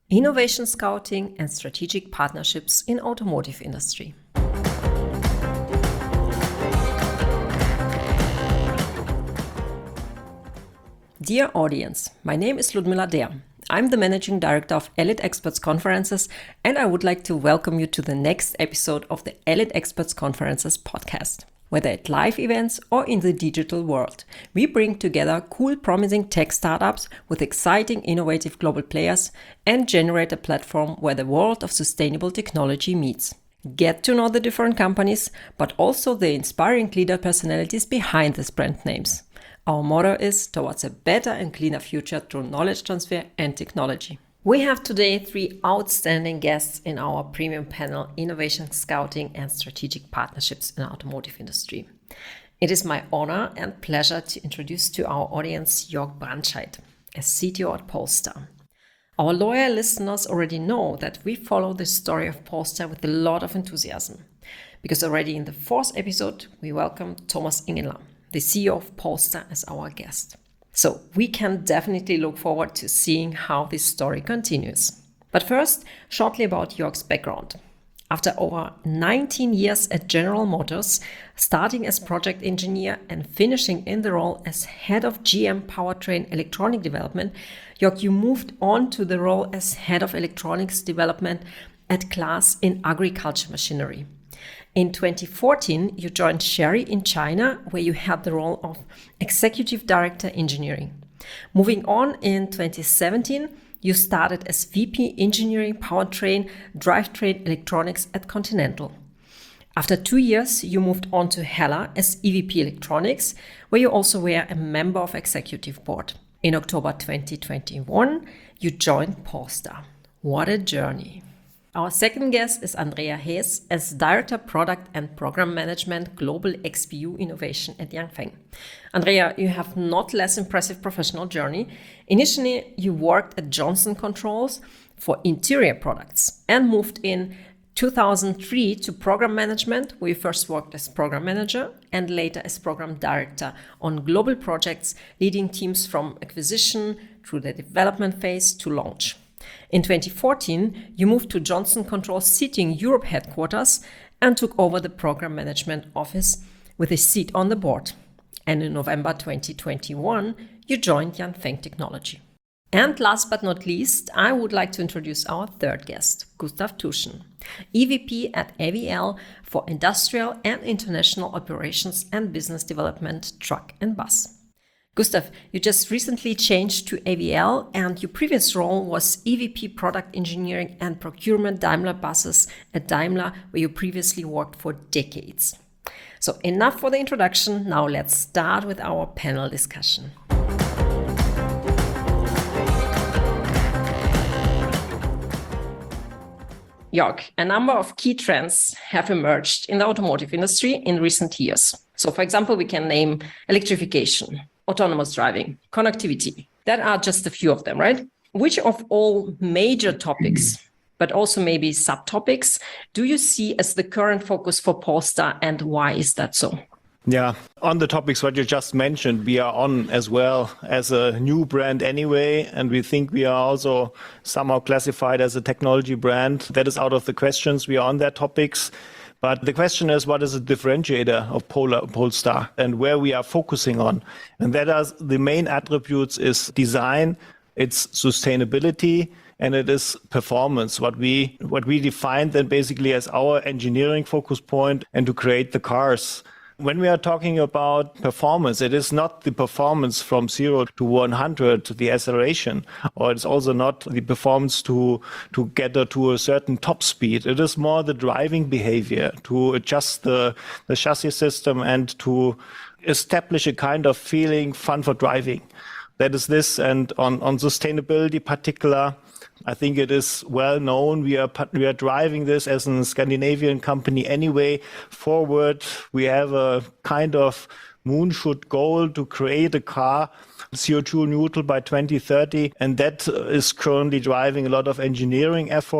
Innovation Scouting and Strategic Partnerships in Automotive Industry. Dear audience, my name is Ludmila Der. I'm the Managing Director of Elite Experts Conferences, and I would like to welcome you to the next episode of the Elite Experts Conferences podcast. Whether at live events or in the digital world, we bring together cool, promising tech startups with exciting, innovative global players and generate a platform where the world of sustainable technology meets. Get to know the different companies, but also the inspiring leader personalities behind these brand names. Our motto is towards a better and cleaner future through knowledge transfer and technology. We have today 3 outstanding guests in our premium panel, Innovation Scouting and Strategic Partnerships in Automotive Industry. It is my honor and pleasure to introduce to our audience Jörg Brandscheid, as CTO at Polestar. Our loyal listeners already know that we follow the story of Polestar with a lot of enthusiasm, because already in the 4th episode, we welcomed Thomas Ingenlath, the CEO of Polestar, as our guest. So we can definitely look forward to seeing how this story continues. But first, shortly about Jörg's background. After over 19 years at General Motors, starting as project engineer and finishing in the role as head of GM Powertrain Electronic Development, Jörg, you moved on to the role as head of electronics development at Claas in agriculture machinery. In 2014, you joined Chery in China, where you had the role of Executive Director Engineering. Moving on in 2017, you started as VP Engineering Powertrain Drivetrain Electronics at Continental. After 2 years, you moved on to HELLA as EVP Electronics, where you also were a member of Executive Board. In October 2021, you joined Polestar. What a journey! Our second guest is Andrea Hees as Director Product and Program Management Global XPU Innovation at Yanfeng. Andrea, you have not less impressive professional journey. Initially, you worked at Johnson Controls for interior products and moved in 2003 to program management, where you first worked as program manager and later as program director on global projects, leading teams from acquisition through the development phase to launch. In 2014, you moved to Johnson Controls Seating Europe headquarters and took over the program management office with a seat on the board. And in November 2021, you joined Yanfeng Technology. And last but not least, I would like to introduce our third guest, Gustav Tuschen, EVP at AVL for Industrial and International Operations and Business Development, Truck and Bus. Gustav, you just recently changed to AVL, and your previous role was EVP Product Engineering and Procurement Daimler Buses at Daimler, where you previously worked for decades. So enough for the introduction. Now let's start with our panel discussion. Jörg, a number of key trends have emerged in the automotive industry in recent years. So, for example, we can name electrification, autonomous driving, connectivity. That are just a few of them, right? Which of all major topics, but also maybe subtopics, do you see as the current focus for Polestar, and why is that so? Yeah, on the topics what you just mentioned, we are on as well as a new brand anyway, and we think we are also somehow classified as a technology brand. That is out of the questions. We are on that topics. But the question is, what is the differentiator of Polestar and where we are focusing on? And that is the main attributes is design, it's sustainability, and it is performance, what we define then basically as our engineering focus point and to create the cars. When we are talking about performance, it is not the performance from 0 to 100, the acceleration, or it's also not the performance to get to a certain top speed. It is more the driving behavior, to adjust the chassis system and to establish a kind of feeling fun for driving. That is this, and on sustainability particular, I think it is well known. We are driving this as a Scandinavian company anyway forward. We have a kind of moonshot goal to create a car CO2 neutral by 2030. And that is currently driving a lot of engineering effort.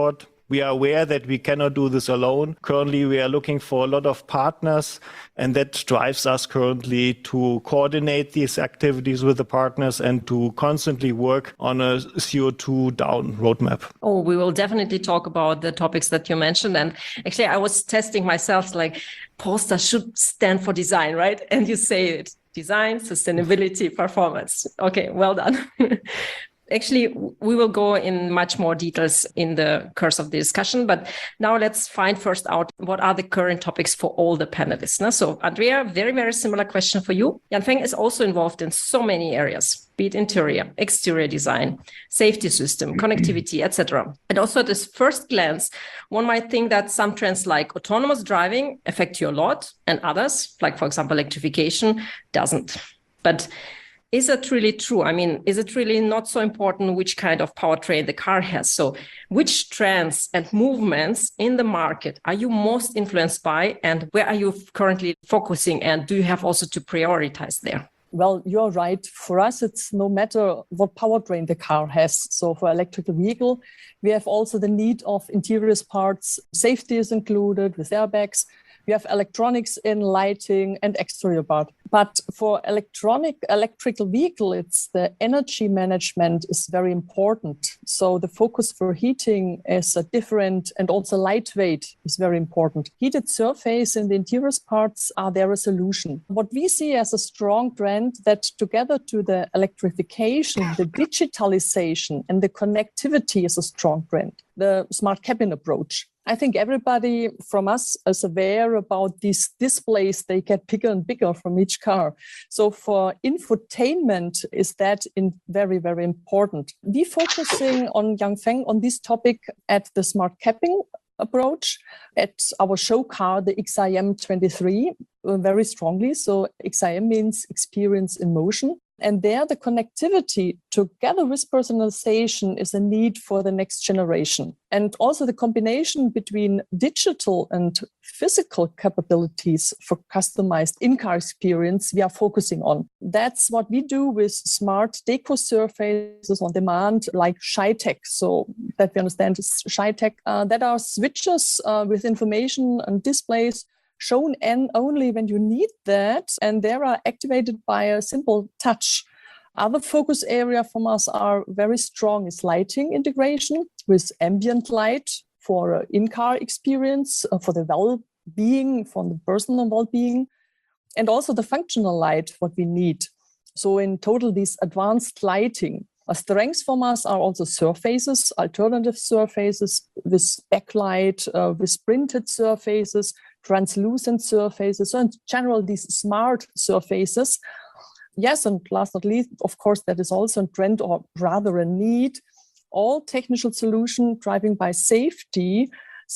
We are aware that we cannot do this alone. Currently, we are looking for a lot of partners, and that drives us currently to coordinate these activities with the partners and to constantly work on a CO2 down roadmap. Oh, we will definitely talk about the topics that you mentioned. And actually, I was testing myself, like, Polestar should stand for design, right? And you say it, design, sustainability, performance. Okay, well done. Actually, we will go in much more details in the course of the discussion, but now let's find first out what are the current topics for all the panelists. Now, so Andrea, very, very similar question for you. Yanfeng is also involved in so many areas, be it interior, exterior design, safety system, connectivity, etc. And also at this first glance, one might think that some trends like autonomous driving affect you a lot and others, like for example, electrification, doesn't. But is that really true? I mean, is it really not so important which kind of powertrain the car has? So which trends and movements in the market are you most influenced by, and where are you currently focusing? And do you have also to prioritize there? Well, you're right. For us, it's no matter what powertrain the car has. So for electrical vehicle, we have also the need of interior parts. Safety is included with airbags. We have electronics in lighting and exterior part. But for electrical vehicle, it's the energy management is very important. So the focus for heating is different, and also lightweight is very important. Heated surface in the interior parts are their solution. What we see as a strong trend that together to the electrification, the digitalization and the connectivity is a strong trend. The smart cabin approach. I think everybody from us is aware about these displays. They get bigger and bigger from each car. So for infotainment is that very, very important. We focusing on Yanfeng on this topic at the smart cabin approach at our show car, the XIM 23, very strongly. So XIM means experience in motion. And there, the connectivity together with personalization is a need for the next generation. And also the combination between digital and physical capabilities for customized in-car experience we are focusing on. That's what we do with smart deco surfaces on demand, like ShyTech. So that we understand is ShyTech, that are switches with information and displays shown only when you need that, and they are activated by a simple touch. Other focus area from us are very strong is lighting integration with ambient light for in-car experience, for the well-being, for the personal well-being, and also the functional light, what we need. So in total, this advanced lighting. Strengths from us are also surfaces, alternative surfaces with backlight, with printed surfaces, translucent surfaces, so in general, these smart surfaces. Yes, and last but not least, of course, that is also a trend or rather a need. All technical solution driving by safety.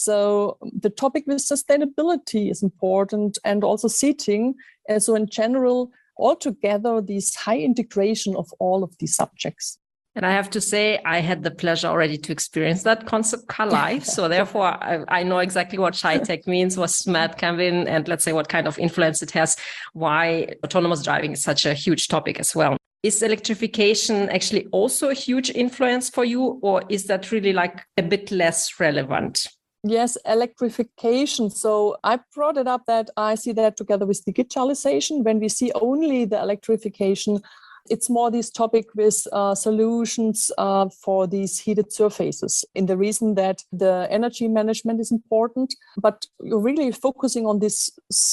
So the topic with sustainability is important, and also seating. So in general, altogether, this high integration of all of these subjects. And I have to say, I had the pleasure already to experience that concept car live. So therefore, I know exactly what ShyTech means, what smart cabin, and let's say what kind of influence it has, why autonomous driving is such a huge topic as well. Is electrification actually also a huge influence for you, or is that really like a bit less relevant? Yes, electrification. So I brought it up that I see that together with digitalization. When we see only the electrification, it's more this topic with solutions for these heated surfaces, in the reason that the energy management is important, but you're really focusing on this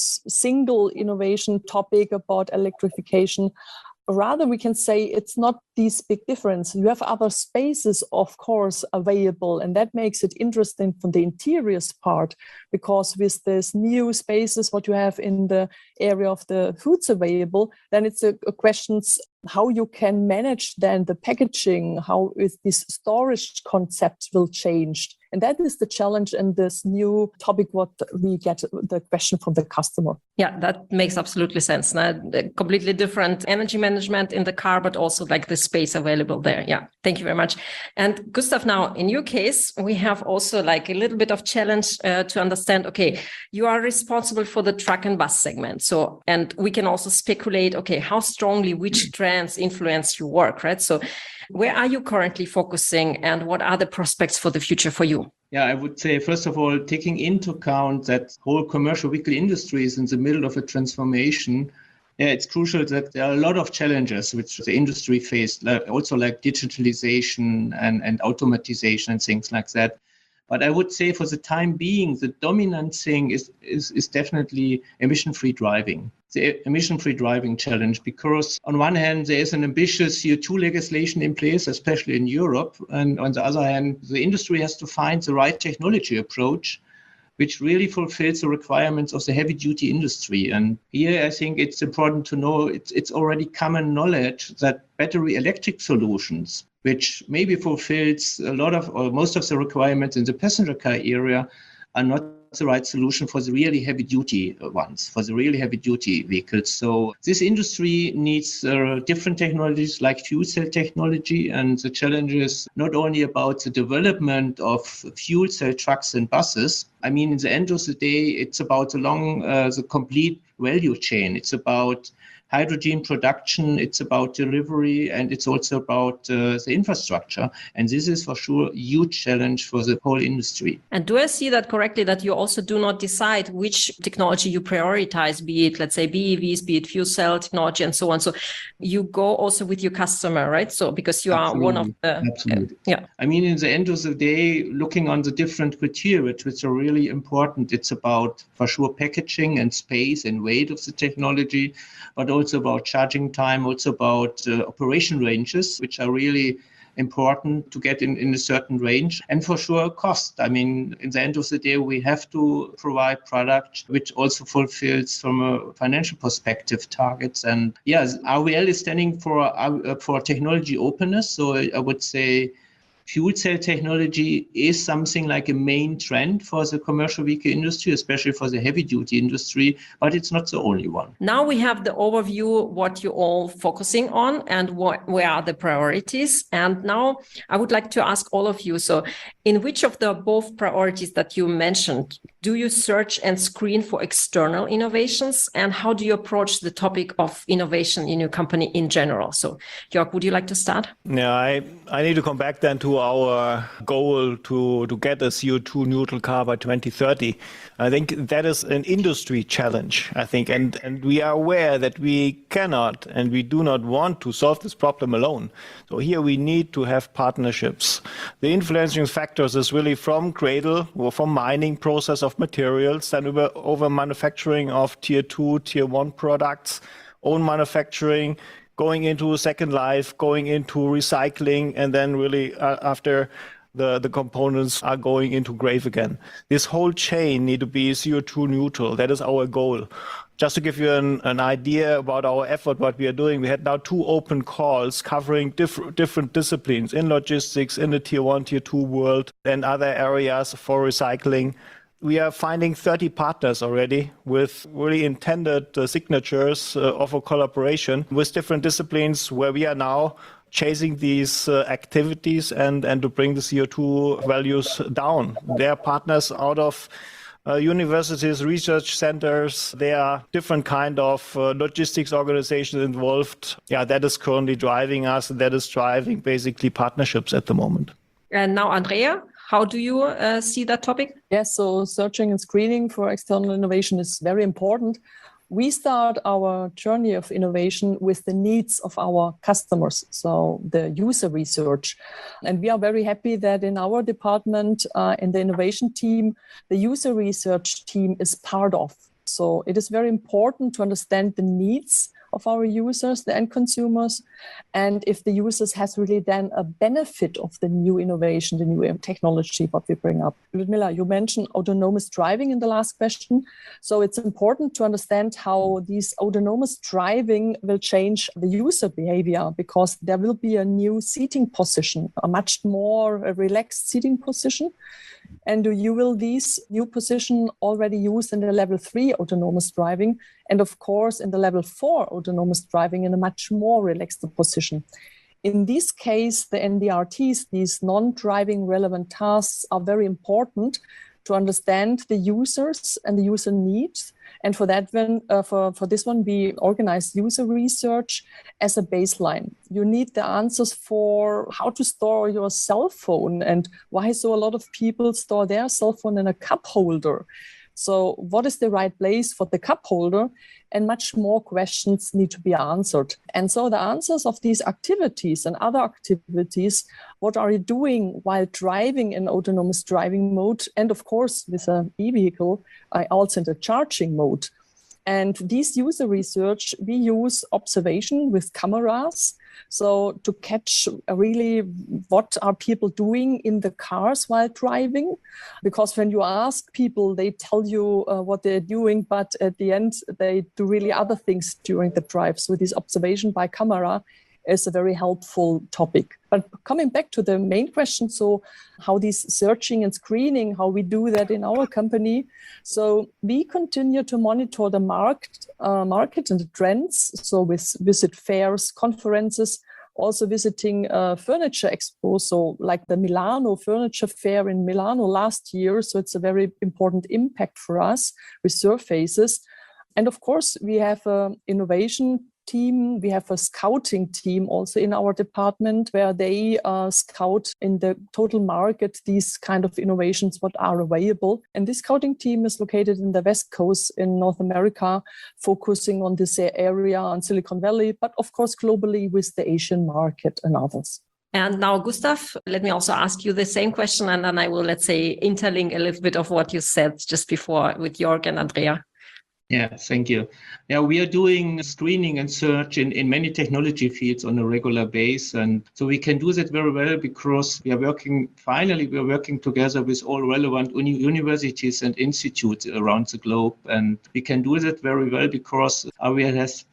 single innovation topic about electrification. Rather, we can say it's not this big difference. You have other spaces, of course, available, and that makes it interesting from the interiors part, because with this new spaces, what you have in the area of the foods available, then it's a questions how you can manage then the packaging, how is this storage concept will change. And that is the challenge and this new topic, what we get the question from the customer. Yeah, that makes absolutely sense. Now, completely different energy management in the car, but also like the space available there. Yeah, thank you very much. And Gustav, now in your case, we have also like a little bit of challenge to understand, okay, you are responsible for the truck and bus segment. So, and we can also speculate, okay, how strongly which trends influence your work, right? So Where are you currently focusing and what are the prospects for the future for you? Yeah, I would say, first of all, taking into account that whole commercial vehicle industry is in the middle of a transformation, it's crucial that there are a lot of challenges which the industry faced, also like digitalization and automatization and things like that. But I would say for the time being, the dominant thing is definitely emission-free driving. The emission-free driving challenge, because on one hand, there is an ambitious CO2 legislation in place, especially in Europe. And on the other hand, the industry has to find the right technology approach, which really fulfills the requirements of the heavy-duty industry. And here, I think it's important to know it's already common knowledge that battery electric solutions, which maybe fulfills a lot of or most of the requirements in the passenger car area, are not the right solution for the really heavy-duty ones, for the really heavy-duty vehicles. So this industry needs different technologies like fuel cell technology. And the challenge is not only about the development of fuel cell trucks and buses. I mean, in the end of the day, it's about the complete value chain. It's about hydrogen production, it's about delivery, and it's also about the infrastructure. And this is for sure a huge challenge for the whole industry. And do I see that correctly, that you also do not decide which technology you prioritize, be it, let's say, BEVs, be it fuel cell technology, and so on. So you go also with your customer, right? So because you are one of the... Absolutely. Yeah. I mean, in the end of the day, looking on the different criteria, which are really important, it's about, for sure, packaging and space and weight of the technology, but also about charging time, also about operation ranges, which are really important to get in a certain range, and for sure cost. I mean, in the end of the day, we have to provide product which also fulfills from a financial perspective targets. And yes, RVL is standing for technology openness. So I would say fuel cell technology is something like a main trend for the commercial vehicle industry, especially for the heavy duty industry, but it's not the only one. Now we have the overview, what you're all focusing on and where are the priorities. And now I would like to ask all of you, so in which of the both priorities that you mentioned, do you search and screen for external innovations? And how do you approach the topic of innovation in your company in general? So Jörg, would you like to start? Yeah, I need to come back then to our goal to get a CO2 neutral car by 2030. I think that is an industry challenge, I think, and we are aware that we cannot and we do not want to solve this problem alone. So here we need to have partnerships. The influencing factors is really from cradle or from mining process of materials, then over manufacturing of tier 2, tier 1 products, own manufacturing, going into second life, going into recycling, and then really after the components are going into grave again. This whole chain need to be CO2 neutral. That is our goal. Just to give you an idea about our effort, what we are doing, we had now 2 open calls covering different disciplines in logistics, in the tier 1, tier 2 world, and other areas for recycling. We are finding 30 partners already with really intended signatures of a collaboration with different disciplines where we are now chasing these activities and to bring the CO2 values down. They are partners out of universities, research centers. There are different kind of logistics organizations involved. Yeah, that is currently driving us. That is driving basically partnerships at the moment. And now, Andrea, how do you see that topic? Yes, so searching and screening for external innovation is very important. We start our journey of innovation with the needs of our customers, so the user research. And we are very happy that in our department, in the innovation team, the user research team is part of. So it is very important to understand the needs of our users, the end consumers, and if the users has really then a benefit of the new innovation, the new technology, what we bring up. Ludmila, you mentioned autonomous driving in the last question. So it's important to understand how these autonomous driving will change the user behavior, because there will be a new seating position, a much more relaxed seating position. And you will this new position already used in the level 3 autonomous driving, and of course in the level 4 autonomous driving in a much more relaxed position. In this case, the NDRTs, these non-driving relevant tasks, are very important to understand the users and the user needs. And for that one, for this one, we organize user research as a baseline. You need the answers for how to store your cell phone and why so a lot of people store their cell phone in a cup holder. So what is the right place for the cup holder? And much more questions need to be answered. And so the answers of these activities and other activities, what are you doing while driving in autonomous driving mode? And of course, with an e-vehicle, also in the charging mode. And these user research, we use observation with cameras. So to catch really what are people doing in the cars while driving, because when you ask people, they tell you what they're doing, but at the end, they do really other things during the drive. So this observation by camera is a very helpful topic. But coming back to the main question, so how this searching and screening, how we do that in our company. So we continue to monitor the market and the trends. So we visit fairs, conferences, also visiting furniture expos. So like the Milano Furniture Fair in Milano last year. So it's a very important impact for us with surfaces. And of course, we have an innovation team. We have a scouting team also in our department where they scout in the total market these kind of innovations, what are available. And this scouting team is located in the West Coast in North America, focusing on this area on Silicon Valley, but of course globally with the Asian market and others. And now, Gustav, let me also ask you the same question, and then I will, let's say, interlink a little bit of what you said just before with Jörg and Andrea. Yeah, thank you. Yeah, we are doing screening and search in many technology fields on a regular basis. And so we can do that very well because we are working together with all relevant universities and institutes around the globe. And we can do that very well because AWEA has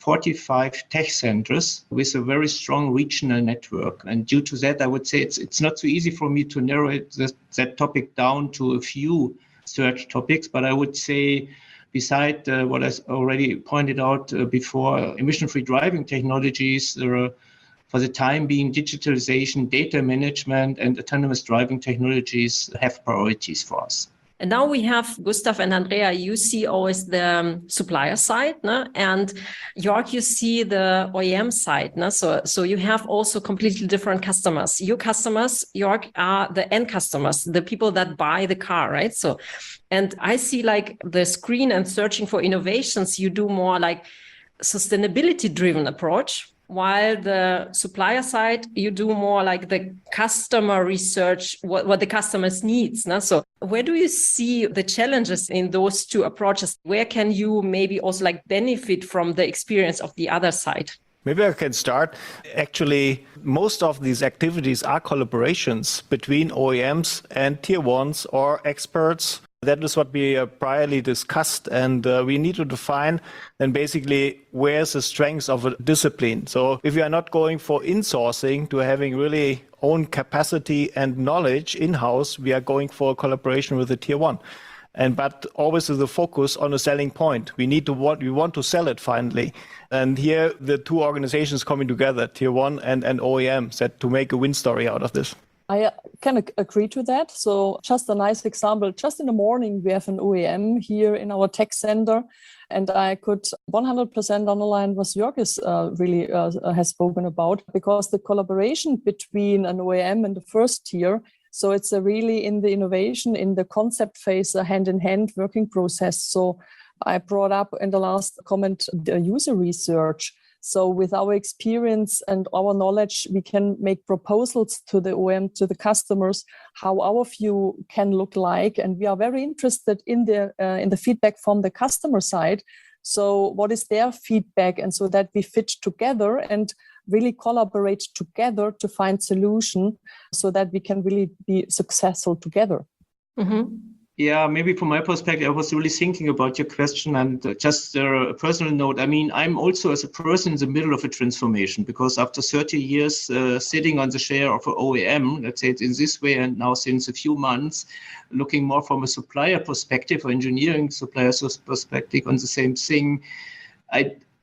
45 tech centers with a very strong regional network. And due to that, I would say it's not so easy for me to narrow that topic down to a few search topics, but I would say beside what I already pointed out before, emission-free driving technologies, there are, for the time being, digitalization, data management, and autonomous driving technologies have priorities for us. And now we have Gustav and Andrea, you see always the supplier side, no? And Jörg, you see the OEM side. No? So you have also completely different customers. Your customers, Jörg, are the end customers, the people that buy the car, right? So, and I see like the screen and searching for innovations, you do more like sustainability driven approach, while the supplier side, you do more like the customer research, what the customers needs. No? So where do you see the challenges in those two approaches? Where can you maybe also like benefit from the experience of the other side? Maybe I can start. Actually, most of these activities are collaborations between OEMs and tier ones or experts. That is what we priorly discussed, and we need to define then basically where's the strengths of a discipline. So if you are not going for insourcing to having really own capacity and knowledge in-house, we are going for a collaboration with the tier one. But always with the focus on a selling point. We want to sell it finally. And here the two organizations coming together, tier one and OEM, set to make a win story out of this. I can agree to that. So just a nice example, just in the morning, we have an OEM here in our tech center, and I could 100% underline what Jörg really has spoken about, because the collaboration between an OEM and the first tier, so it's really in the innovation, in the concept phase, a hand-in-hand working process. So I brought up in the last comment the user research. So with our experience and our knowledge, we can make proposals to the OEM, to the customers, how our view can look like. And we are very interested in the feedback from the customer side. So what is their feedback? And so that we fit together and really collaborate together to find solution so that we can really be successful together. Mm-hmm. Yeah, maybe from my perspective, I was really thinking about your question, and just a personal note. I mean, I'm also as a person in the middle of a transformation, because after 30 years sitting on the chair of an OEM, let's say it in this way, and now since a few months, looking more from a supplier perspective or engineering supplier perspective on the same thing, I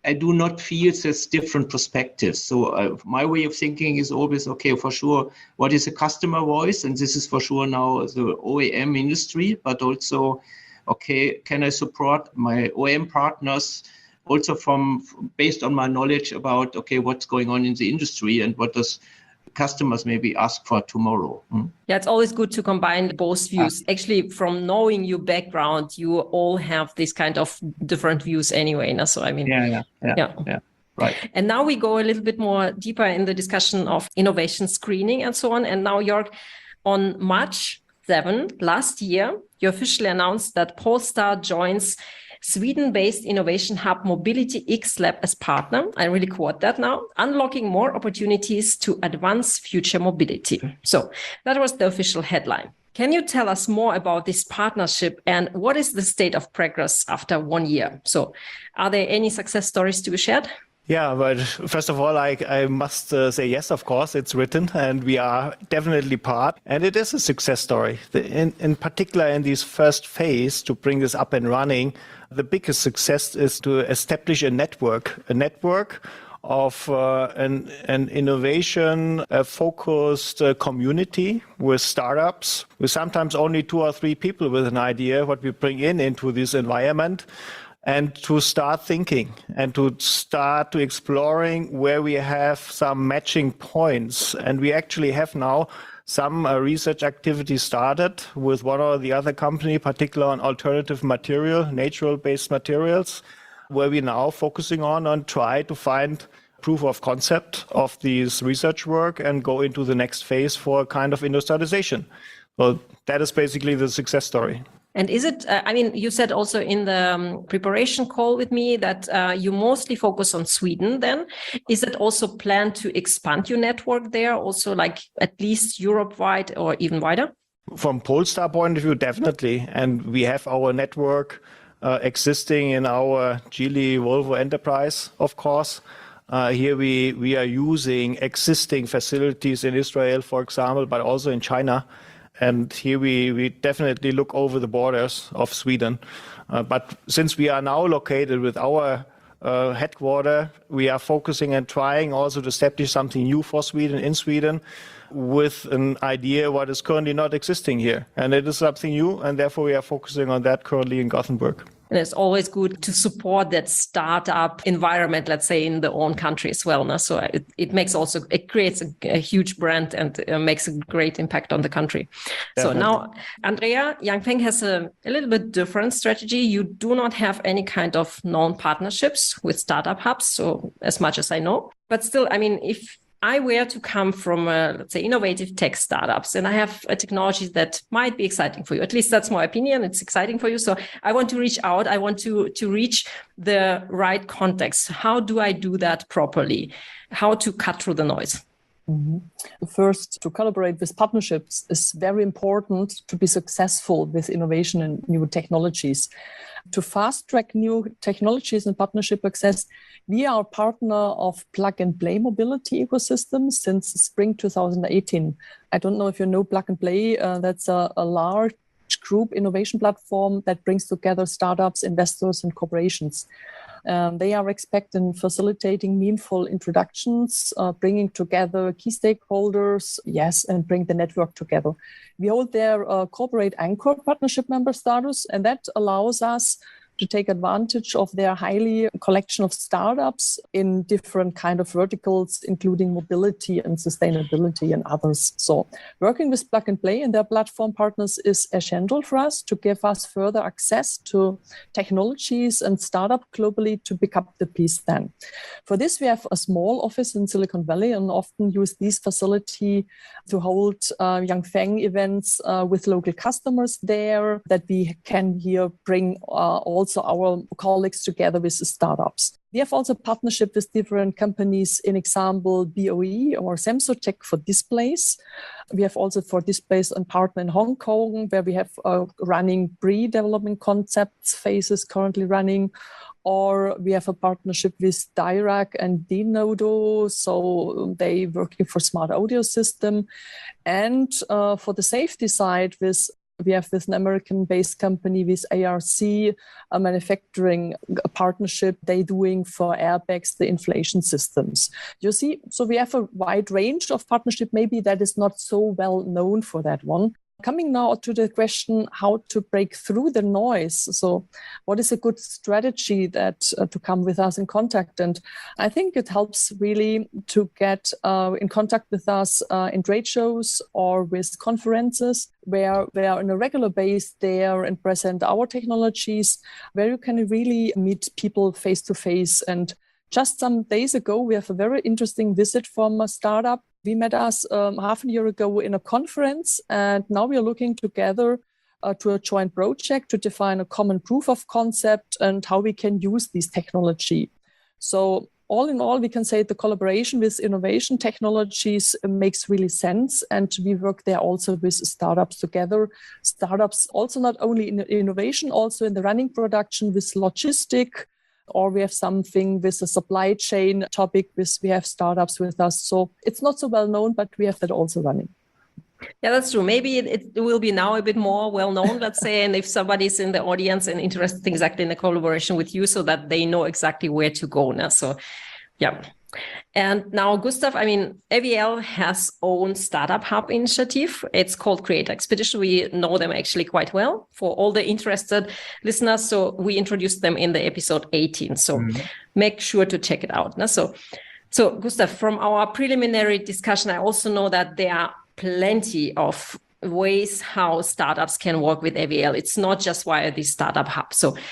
I do not feel there's different perspectives. So my way of thinking is always, okay, for sure, what is a customer voice? And this is for sure now the OEM industry, but also, okay, can I support my OEM partners also based on my knowledge about, okay, what's going on in the industry and what does customers maybe ask for tomorrow. Yeah, it's always good to combine both views. Actually, from knowing your background, you all have this kind of different views anyway. So I mean, yeah. Right. And now we go a little bit more deeper in the discussion of innovation screening and so on. And now, Jörg, on March 7 last year, you officially announced that Polestar joins Sweden-based innovation hub Mobility X Lab as partner. I really quote that now, unlocking more opportunities to advance future mobility. So that was the official headline. Can you tell us more about this partnership and what is the state of progress after 1 year? So are there any success stories to be shared? Yeah, but first of all, I must say yes, of course, it's written and we are definitely part. And it is a success story. In particular, in this first phase to bring this up and running, the biggest success is to establish a network of an innovation-focused community with startups, with sometimes only 2 or 3 people with an idea what we bring into this environment. And to start thinking and to start to exploring where we have some matching points. And we actually have now some research activity started with one or the other company, particularly on alternative material, natural-based materials, where we're now focusing on try to find proof of concept of this research work and go into the next phase for a kind of industrialization. So that is basically the success story. And is it, I mean, you said also in the preparation call with me that you mostly focus on Sweden then. Is it also planned to expand your network there, also like at least Europe-wide or even wider? From Polestar point of view, definitely. And we have our network existing in our Geely Volvo enterprise, of course. Here we are using existing facilities in Israel, for example, but also in China. And here we definitely look over the borders of Sweden. But since we are now located with our headquarters, we are focusing and trying also to establish something new for Sweden in Sweden with an idea what is currently not existing here. And it is something new, and therefore we are focusing on that currently in Gothenburg. And it's always good to support that startup environment, let's say, in the own country as well. No? So it creates a huge brand and makes a great impact on the country. Definitely. So now, Andrea, Yanfeng has a little bit different strategy. You do not have any kind of known partnerships with startup hubs, so as much as I know. But still, I mean, if I were to come from, let's say, innovative tech startups, and I have a technology that might be exciting for you. At least that's my opinion. It's exciting for you. So I want to reach out. I want to reach the right context. How do I do that properly? How to cut through the noise? Mm-hmm. First, to collaborate with partnerships is very important to be successful with innovation and new technologies. To fast-track new technologies and partnership access, we are a partner of Plug and Play mobility ecosystem since spring 2018. I don't know if you know Plug and Play. That's a large group innovation platform that brings together startups, investors, and corporations. They are expected in facilitating meaningful introductions, bringing together key stakeholders, and bring the network together. We hold their corporate anchor partnership member status, and that allows us to take advantage of their highly collection of startups in different kind of verticals, including mobility and sustainability and others. So working with Plug and Play and their platform partners is essential for us to give us further access to technologies and startup globally to pick up the piece then. For this, we have a small office in Silicon Valley and often use this facility to hold Yanfeng events with local customers there that we can here bring also our colleagues together with the startups. We have also partnership with different companies, in example, BOE or Semsotech for displays. We have also for displays a partner in Hong Kong where we have running pre-development concepts phases currently running. Or we have a partnership with Dirac and Denodo, so they working for smart audio system. And for the safety side with We have this American-based company with ARC, a manufacturing partnership they doing for airbags, the inflation systems. You see, so we have a wide range of partnership. Maybe that is not so well known for that one. Coming now to the question how to break through the noise. So what is a good strategy that to come with us in contact? And I think it helps really to get in contact with us in trade shows or with conferences where we are on a regular base there and present our technologies, where you can really meet people face to face. And just some days ago, we have a very interesting visit from a startup. We met us half a year ago in a conference, and now we are looking together to a joint project to define a common proof of concept and how we can use this technology. So all in all, we can say the collaboration with innovation technologies makes really sense, and we work there also with startups together. Startups also not only in innovation, also in the running production with logistic, or we have something with a supply chain topic with we have startups with us. So it's not so well known, but we have that also running. Yeah, that's true. Maybe it will be now a bit more well known, let's say, and if somebody's in the audience and interested exactly in the collaboration with you so that they know exactly where to go now. So, yeah. And now, Gustav, I mean, AVL has own startup hub initiative. It's called Creator Expedition. We know them actually quite well for all the interested listeners. So we introduced them in the episode 18. So make sure to check it out. So Gustav, from our preliminary discussion, I also know that there are plenty of ways how startups can work with AVL. It's not just via the startup hub.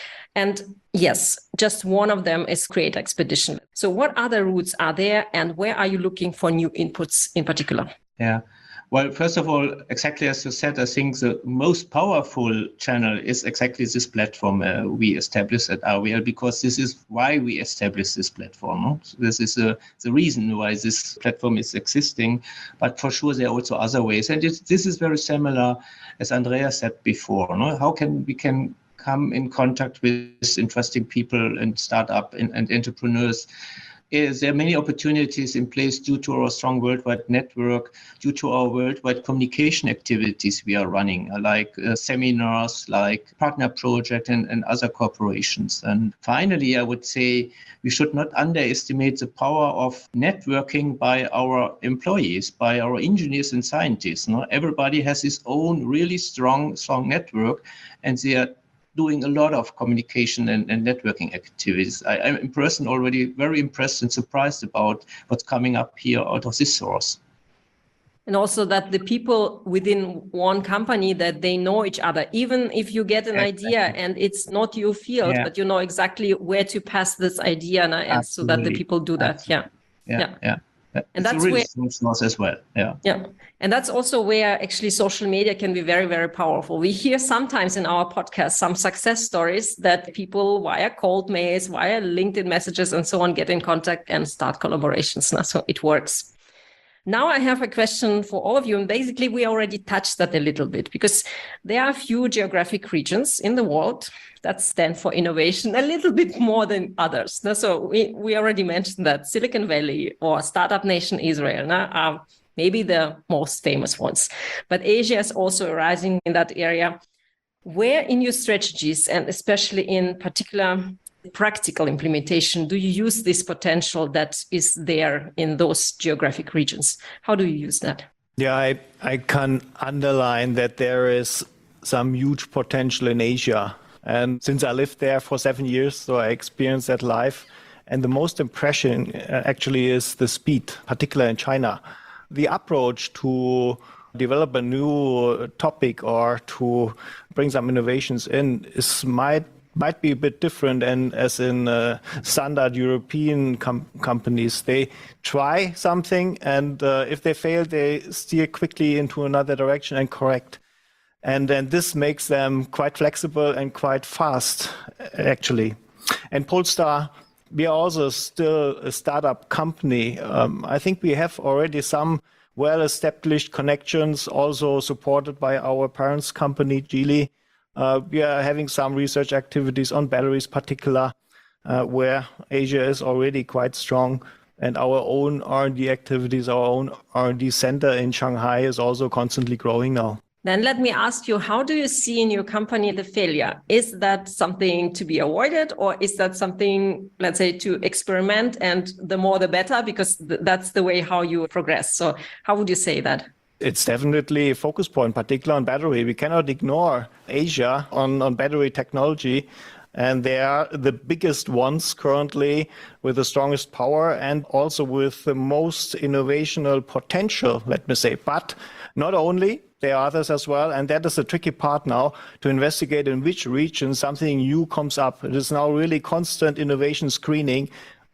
And yes, just one of them is Creator Expedition. So what other routes are there and where are you looking for new inputs in particular? Yeah. Well, first of all, exactly as you said, I think the most powerful channel is exactly this platform we established at AVL, because this is why we established this platform. No? So this is the reason why this platform is existing. But for sure, there are also other ways. And this is very similar, as Andrea said before. No? How we can come in contact with interesting people and startup and entrepreneurs. There are many opportunities in place due to our strong worldwide network, due to our worldwide communication activities we are running, like seminars, like partner project and other corporations. And finally, I would say we should not underestimate the power of networking by our employees, by our engineers and scientists. No? Everybody has his own really strong network, and they are doing a lot of communication and networking activities. I'm in person already very impressed and surprised about what's coming up here out of this source. And also that the people within one company, that they know each other, even if you get an idea and it's not your field, but you know exactly where to pass this idea, and so that the people do that. Yeah. And that's really where as well. Yeah. And that's also where actually social media can be very, very powerful. We hear sometimes in our podcast some success stories that people via cold mails, via LinkedIn messages and so on get in contact and start collaborations. So it works. Now I have a question for all of you. And basically, we already touched that a little bit because there are a few geographic regions in the world that stand for innovation a little bit more than others. So we already mentioned that Silicon Valley or Startup Nation Israel are maybe the most famous ones. But Asia is also arising in that area. Where in your strategies, and especially in particular practical implementation, do you use this potential that is there in those geographic regions? How do you use that? Yeah, I can underline that there is some huge potential in Asia. And since I lived there for 7 years, so I experienced that live. And the most impression actually is the speed, particularly in China. The approach to develop a new topic or to bring some innovations in might be a bit different, and as in standard European companies, they try something, and if they fail, they steer quickly into another direction and correct. And then this makes them quite flexible and quite fast, actually. And Polestar, we are also still a startup company. I think we have already some well-established connections, also supported by our parents' company, Geely. We are having some research activities on batteries, particular, where Asia is already quite strong, and our own R&D activities, our own R&D center in Shanghai is also constantly growing now. Then let me ask you, how do you see in your company the failure? Is that something to be avoided, or is that something, let's say, to experiment, and the more the better, because that's the way how you progress? So how would you say that? It's definitely a focus point, particularly on battery. We cannot ignore Asia on battery technology. And they are the biggest ones currently with the strongest power and also with the most innovational potential, let me say. But not only, there are others as well. And that is the tricky part now, to investigate in which region something new comes up. It is now really constant innovation screening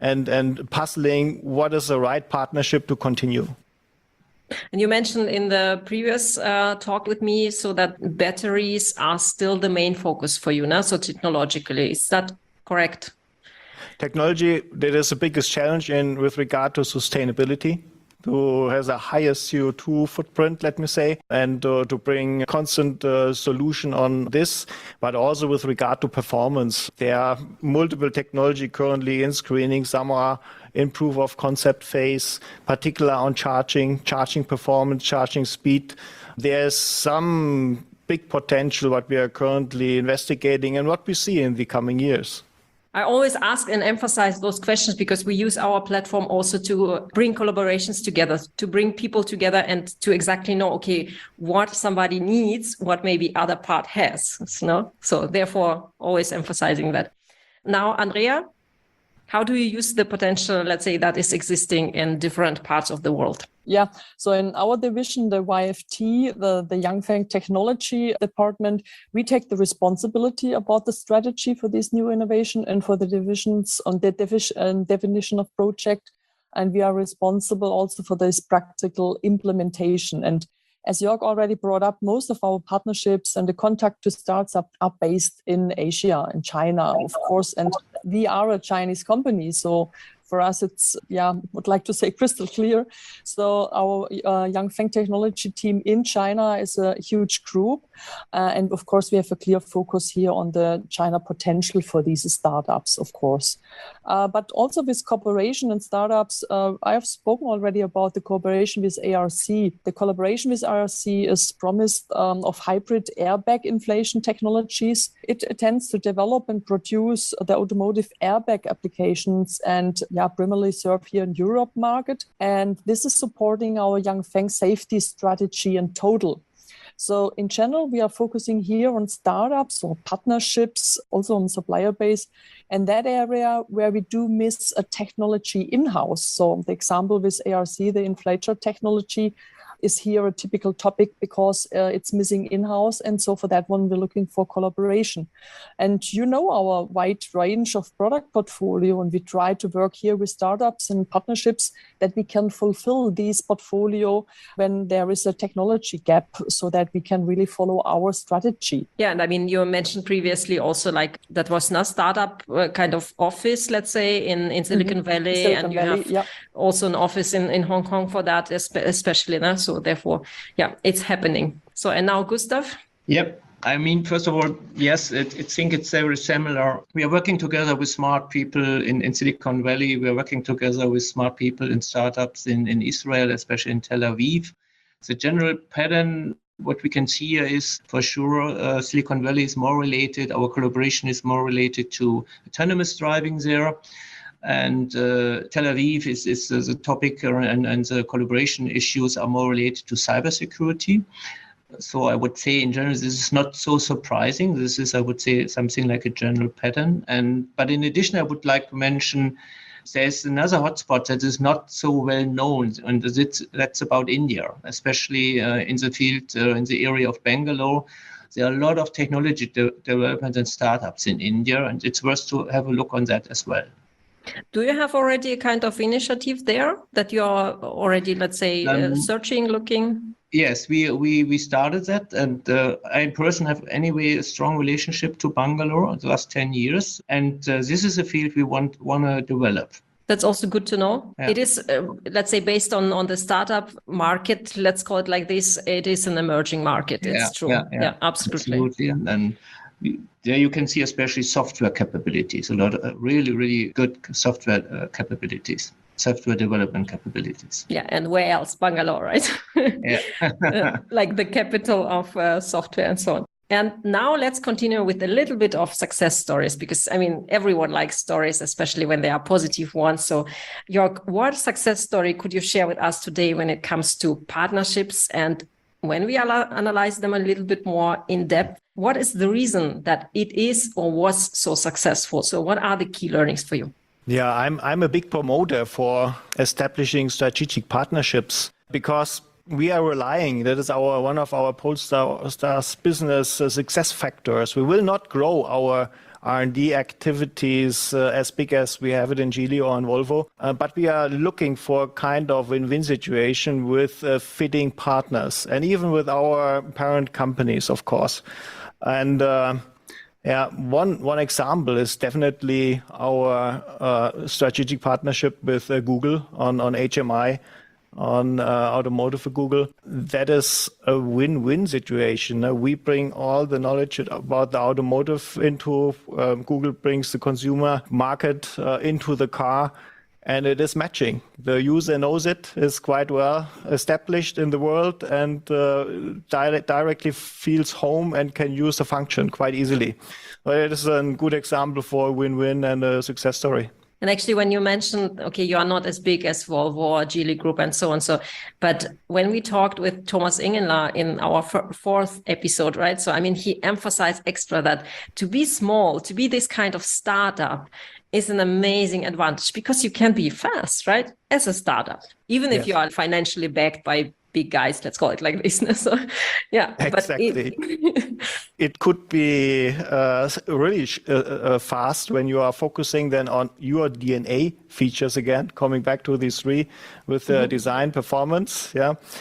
and puzzling what is the right partnership to continue. And you mentioned in the previous talk with me, so that batteries are still the main focus for you now, so technologically. Is that correct? Technology, that is the biggest challenge with regard to sustainability, to has a higher CO2 footprint, let me say, and to bring constant solution on this, but also with regard to performance. There are multiple technology currently in screening. Some are in proof of concept phase, particularly on charging performance, charging speed. There's some big potential what we are currently investigating and what we see in the coming years. I always ask and emphasize those questions because we use our platform also to bring collaborations together, to bring people together and to exactly know, okay, what somebody needs, what maybe other part has. So therefore, always emphasizing that. Now, Andrea, how do you use the potential, let's say, that is existing in different parts of the world? Yeah, so in our division, the YFT, the Yanfeng Technology Department, we take the responsibility about the strategy for this new innovation and for the divisions on the definition of project. And we are responsible also for this practical implementation. And as Jörg already brought up, most of our partnerships and the contact to startups are based in Asia and China, of course. And we are a Chinese company, so for us, it's, would like to say crystal clear. So our Yanfeng Technology team in China is a huge group. And of course, we have a clear focus here on the China potential for these startups, of course. But also with cooperation and startups, I have spoken already about the cooperation with ARC. The collaboration with ARC is promised of hybrid airbag inflation technologies. It intends to develop and produce the automotive airbag applications and primarily serve here in Europe market. And this is supporting our Yanfeng safety strategy in total. So in general, we are focusing here on startups or partnerships, also on supplier base, and that area where we do miss a technology in-house. So the example with ARC, the inflator technology, is here a typical topic because it's missing in-house. And so for that one, we're looking for collaboration. And you know our wide range of product portfolio, and we try to work here with startups and partnerships that we can fulfill these portfolio when there is a technology gap so that we can really follow our strategy. Yeah, and I mean, you mentioned previously also like that was a startup kind of office, let's say, in Silicon Valley. And you have also an office in Hong Kong for that, especially now. So therefore, it's happening. So, and now Gustav? Yep. I mean, first of all, yes, I think it's very similar. We are working together with smart people in Silicon Valley. We are working together with smart people in startups in Israel, especially in Tel Aviv. The general pattern, what we can see here is, for sure, Silicon Valley is more related. Our collaboration is more related to autonomous driving there. And Tel Aviv is the topic, and the collaboration issues are more related to cybersecurity. So I would say in general, this is not so surprising. This is, I would say, something like a general pattern. But in addition, I would like to mention there's another hotspot that is not so well known, and that's about India, especially in the field, in the area of Bangalore. There are a lot of technology development and startups in India, and it's worth to have a look on that as well. Do you have already a kind of initiative there that you are already, let's say, searching, looking? Yes, we started that, and I in person have anyway a strong relationship to Bangalore the last 10 years, and this is a field we want to develop. That's also good to know. Yeah. It is, let's say, based on the startup market, let's call it like this, it is an emerging market. It's true. Yeah, absolutely. And there you can see especially software capabilities, a lot of really, really good software capabilities. software development capabilities. Yeah, and where else? Bangalore, right? Yeah. Like the capital of software and so on. And now let's continue with a little bit of success stories, because I mean, everyone likes stories, especially when they are positive ones. So Jörg, what success story could you share with us today when it comes to partnerships? And when we analyze them a little bit more in depth, what is the reason that it is or was so successful? So what are the key learnings for you? Yeah, I'm a big promoter for establishing strategic partnerships, because we are relying, that is one of our Polestar's business success factors. We will not grow our R&D activities as big as we have it in Geely or in Volvo, but we are looking for a kind of win-win situation with fitting partners, and even with our parent companies, of course. And one example is definitely our strategic partnership with Google on HMI, on automotive for Google. That is a win-win situation. We bring all the knowledge about the automotive into Google, brings the consumer market into the car, and it is matching. The user knows it, is quite well established in the world, and directly feels home and can use the function quite easily. But it is a good example for a win-win and a success story. And actually, when you mentioned, okay, you are not as big as Volvo or Geely Group and so on. So, but when we talked with Thomas Ingenlath in our fourth episode, right? So, I mean, he emphasized extra that to be small, to be this kind of startup is an amazing advantage, because you can be fast, right? As a startup, even if you are financially backed by big guys, let's call it like this. So, yeah, exactly. It could be really fast when you are focusing then on your DNA features again, coming back to these three with design, performance,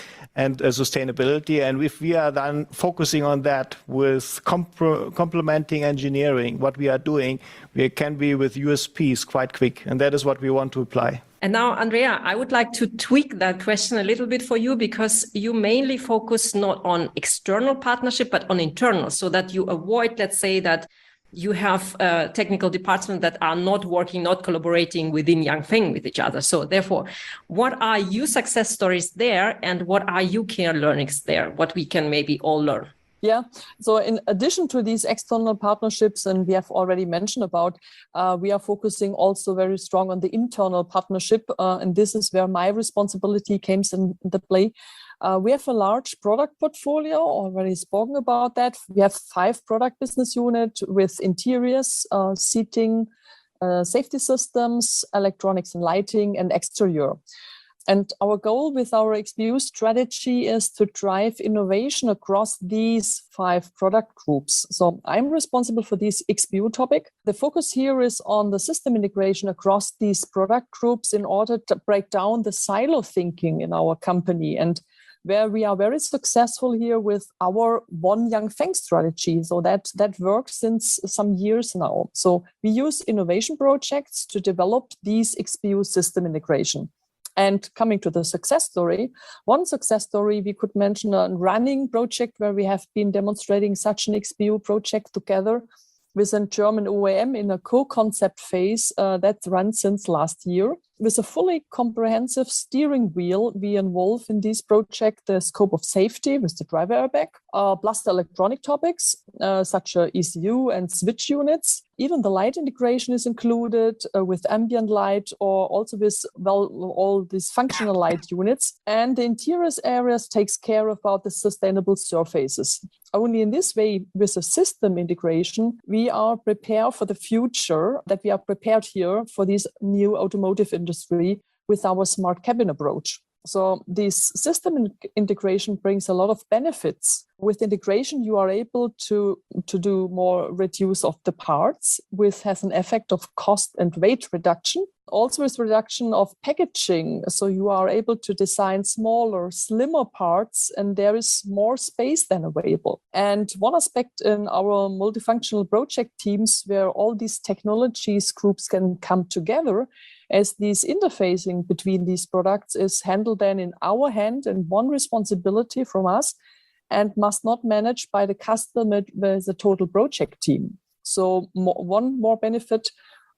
and sustainability. And if we are then focusing on that with complementing engineering, what we are doing, we can be with USPs quite quick. And that is what we want to apply. And now, Andrea, I would like to tweak that question a little bit for you, because you mainly focus not on external partnership, but on internal, so that you avoid, let's say, that you have technical departments that are not working, not collaborating within Yanfeng with each other. So therefore, what are your success stories there, and what are your key learnings there, what we can maybe all learn? Yeah. So in addition to these external partnerships, and we have already mentioned about, we are focusing also very strong on the internal partnership. And this is where my responsibility comes into play. We have a large product portfolio, already spoken about that. We have 5 product business units with interiors, seating, safety systems, electronics and lighting, and exterior. And our goal with our XPU strategy is to drive innovation across these 5 product groups. So I'm responsible for this XPU topic. The focus here is on the system integration across these product groups in order to break down the silo thinking in our company, and where we are very successful here with our One Yanfeng strategy. So that works since some years now. So we use innovation projects to develop these XPU system integration. And coming to the success story, one success story we could mention a running project where we have been demonstrating such an XPU project together with a German OEM in a co-concept phase that runs since last year. With a fully comprehensive steering wheel, we involve in this project the scope of safety with the driver airbag, plus the electronic topics, such as ECU and switch units. Even the light integration is included with ambient light, or also with all these functional light units. And the interiors areas takes care about the sustainable surfaces. Only in this way, with a system integration, we are prepared for the future, that we are prepared here for this new automotive industry with our smart cabin approach. So this system integration brings a lot of benefits. With integration, you are able to do more reduce of the parts, which has an effect of cost and weight reduction. Also with reduction of packaging. So you are able to design smaller, slimmer parts, and there is more space than available. And one aspect in our multifunctional project teams where all these technologies groups can come together, as this interfacing between these products is handled then in our hand and one responsibility from us, and must not managed by the customer with the total project team. So one more benefit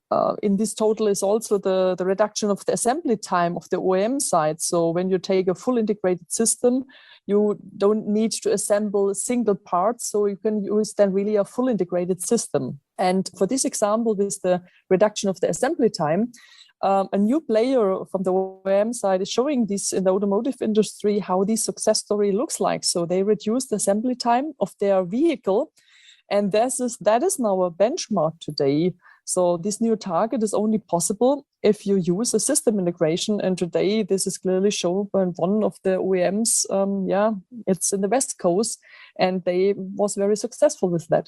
in this total is also the reduction of the assembly time of the OEM side. So when you take a full integrated system, you don't need to assemble single parts, so you can use then really a full integrated system. And for this example, with the reduction of the assembly time, a new player from the OEM side is showing this in the automotive industry, how this success story looks like. So they reduced the assembly time of their vehicle, and that is now a benchmark today. So this new target is only possible if you use a system integration. And today, this is clearly shown by one of the OEMs. It's in the West Coast, and they was very successful with that.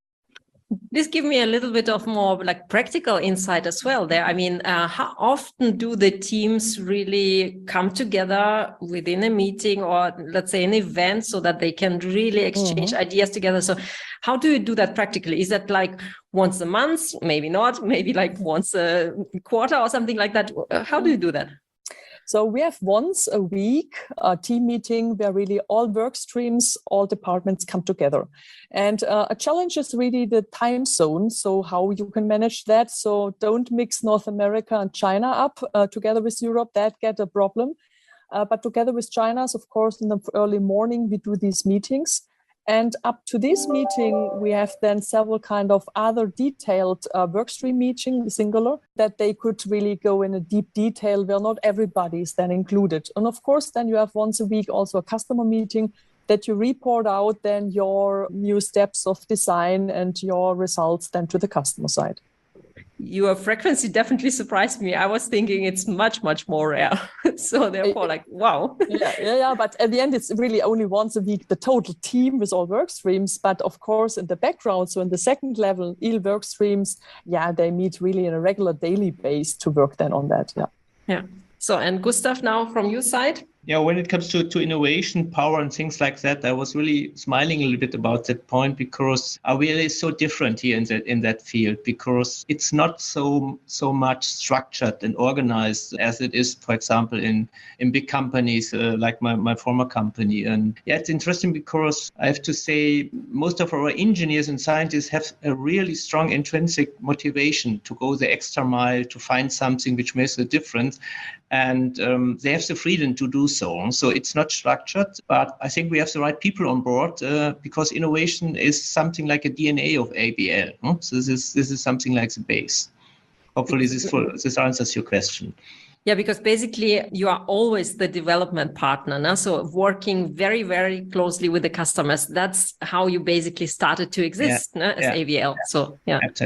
This gives me a little bit of more like practical insight as well there. I mean, how often do the teams really come together within a meeting or let's say an event so that they can really exchange ideas together? So how do you do that practically? Is that like once a month? Maybe not, maybe like once a quarter or something like that. How do you do that? So we have once a week a team meeting where really all work streams, all departments come together. And a challenge is really the time zone. So how you can manage that. So don't mix North America and China up together with Europe. That get a problem. But together with China, of course, in the early morning, we do these meetings. And up to this meeting, we have then several kind of other detailed workstream meeting, singular, that they could really go in a deep detail where not everybody is then included. And of course, then you have once a week also a customer meeting that you report out then your new steps of design and your results then to the customer side. Your frequency definitely surprised me. I was thinking it's much, much more rare. So therefore, like, wow. Yeah. But at the end, it's really only once a week, the total team with all work streams. But of course, in the background, so in the second level, EEL work streams, they meet really in a regular daily base to work then on that. Yeah. So, and Gustav, now from your side? Yeah, when it comes to innovation, power, and things like that, I was really smiling a little bit about that point because AVL is so different here in that field because it's not so much structured and organized as it is, for example, in big companies like my former company. And it's interesting because I have to say most of our engineers and scientists have a really strong intrinsic motivation to go the extra mile to find something which makes a difference. And they have the freedom to do so. So it's not structured, but I think we have the right people on board because innovation is something like a DNA of AVL. No? So this is something like the base. Hopefully this answers your question. Yeah, because basically you are always the development partner. No? So working very, very closely with the customers. That's how you basically started to exist as AVL. So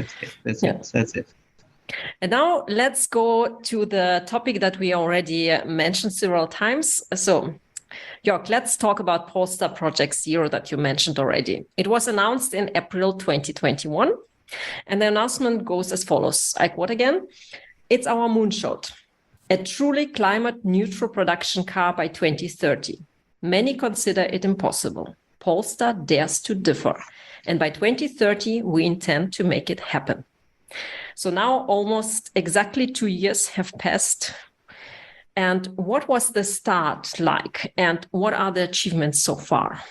That's it. And now let's go to the topic that we already mentioned several times. So, Jörg, let's talk about Polestar Project Zero that you mentioned already. It was announced in April 2021, and the announcement goes as follows. I quote again, "It's our moonshot, a truly climate-neutral production car by 2030. Many consider it impossible. Polestar dares to differ, and by 2030, we intend to make it happen." So now almost exactly 2 years have passed. And what was the start like? And what are the achievements so far?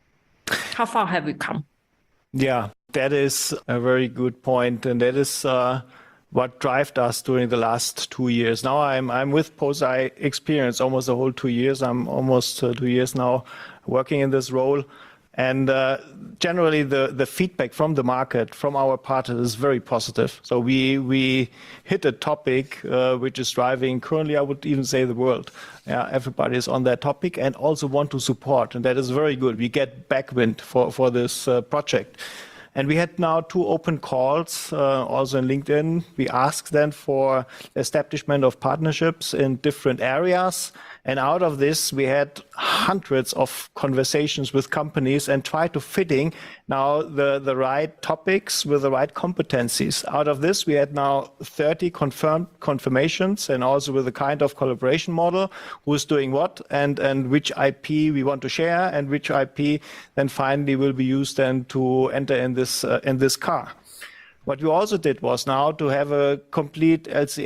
How far have we come? Yeah, that is a very good point. And that is what drove us during the last 2 years. Now I'm with Polestar. I experienced almost the whole 2 years. I'm almost 2 years now working in this role. And generally, the feedback from the market, from our partners, is very positive. So we hit a topic which is driving currently, I would even say, the world. Everybody is on that topic and also want to support, and that is very good. We get backwind for this project. And we had now 2 open calls, also in LinkedIn. We asked then for establishment of partnerships in different areas. And out of this, we had hundreds of conversations with companies and tried to fitting now the right topics with the right competencies. Out of this, we had now 30 confirmations and also with a kind of collaboration model, who's doing what and which IP we want to share and which IP then finally will be used then to enter in this car. What we also did was now to have a complete LCA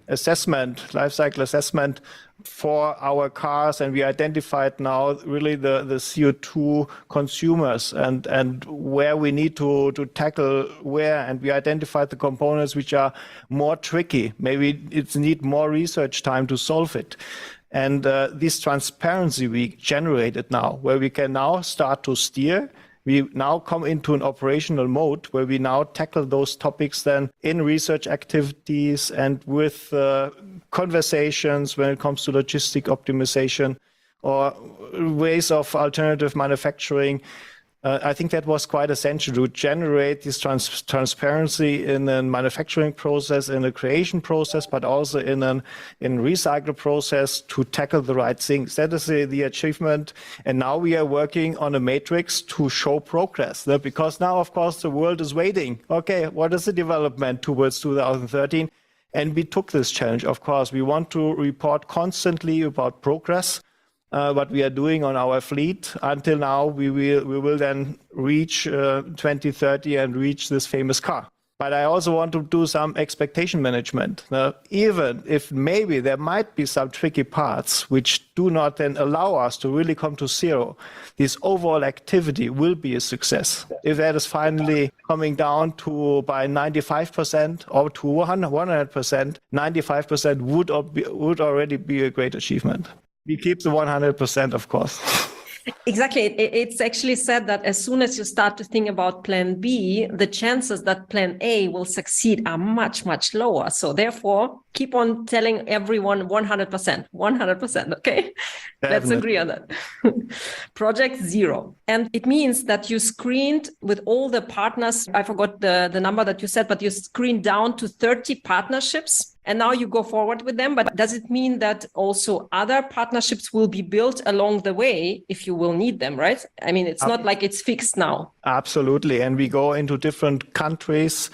assessment, life cycle assessment for our cars, and we identified now really the CO2 consumers and where we need to tackle where, and we identified the components which are more tricky. Maybe it's need more research time to solve it. And this transparency we generated now, where we can now start to steer. We now come into an operational mode where we now tackle those topics then in research activities and with conversations when it comes to logistic optimization or ways of alternative manufacturing. I think that was quite essential to generate this transparency in a manufacturing process, in a creation process, but also in a recycle process to tackle the right things. That is the achievement. And now we are working on a matrix to show progress. Because now, of course, the world is waiting. Okay, what is the development towards 2013? And we took this challenge, of course. We want to report constantly about progress. What we are doing on our fleet. Until now, we will then reach 2030 and reach this famous car. But I also want to do some expectation management. Even if maybe there might be some tricky parts which do not then allow us to really come to zero, this overall activity will be a success. If that is finally coming down to by 95% or to 100%, 95% would already be a great achievement. We keep the 100%, of course. Exactly. It's actually said that as soon as you start to think about plan B, the chances that plan A will succeed are much, much lower. So therefore, keep on telling everyone 100%, 100%, okay? Definitely. Let's agree on that. Project Zero. And it means that you screened with all the partners, I forgot the number that you said, but you screened down to 30 partnerships. And now you go forward with them. But does it mean that also other partnerships will be built along the way if you will need them, right? I mean, it's not like it's fixed now. Absolutely. And we go into different countries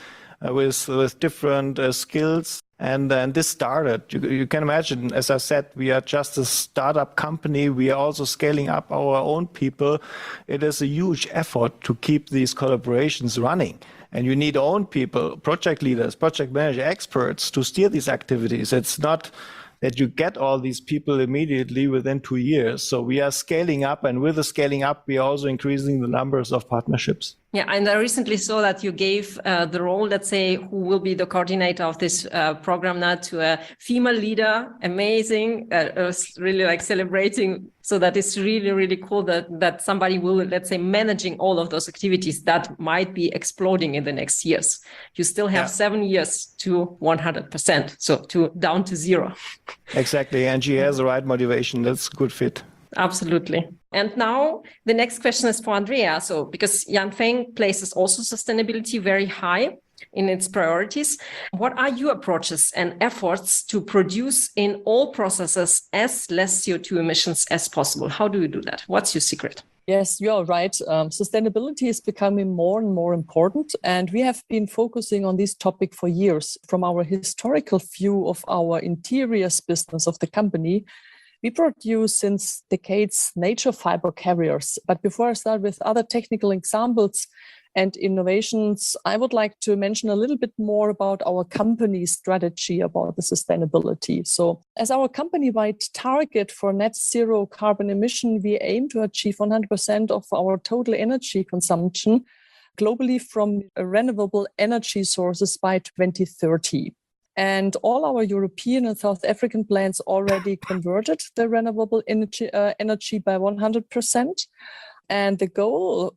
with different skills. And then this started. You can imagine, as I said, we are just a startup company. We are also scaling up our own people. It is a huge effort to keep these collaborations running. And you need own people, project leaders, project manager, experts to steer these activities. It's not that you get all these people immediately within 2 years. So we are scaling up, and with the scaling up, we are also increasing the numbers of partnerships. Yeah, and I recently saw that you gave the role, let's say, who will be the coordinator of this program now to a female leader. Amazing. Really like celebrating. So that is really, really cool that somebody will, let's say, managing all of those activities that might be exploding in the next years. You still have 7 years to 100%. So down to zero. Exactly. And she has the right motivation. That's a good fit. Absolutely. And now the next question is for Andrea. So because Yanfeng places also sustainability very high in its priorities, what are your approaches and efforts to produce in all processes as less CO2 emissions as possible? How do you do that? What's your secret? Yes, you're right. Sustainability is becoming more and more important, and we have been focusing on this topic for years. From our historical view of our interiors business of the company, we produce since decades nature fiber carriers. But before I start with other technical examples and innovations, I would like to mention a little bit more about our company's strategy about the sustainability. So as our company-wide target for net zero carbon emission, we aim to achieve 100% of our total energy consumption globally from renewable energy sources by 2030. And all our European and South African plants already converted the renewable energy by 100%. And the goal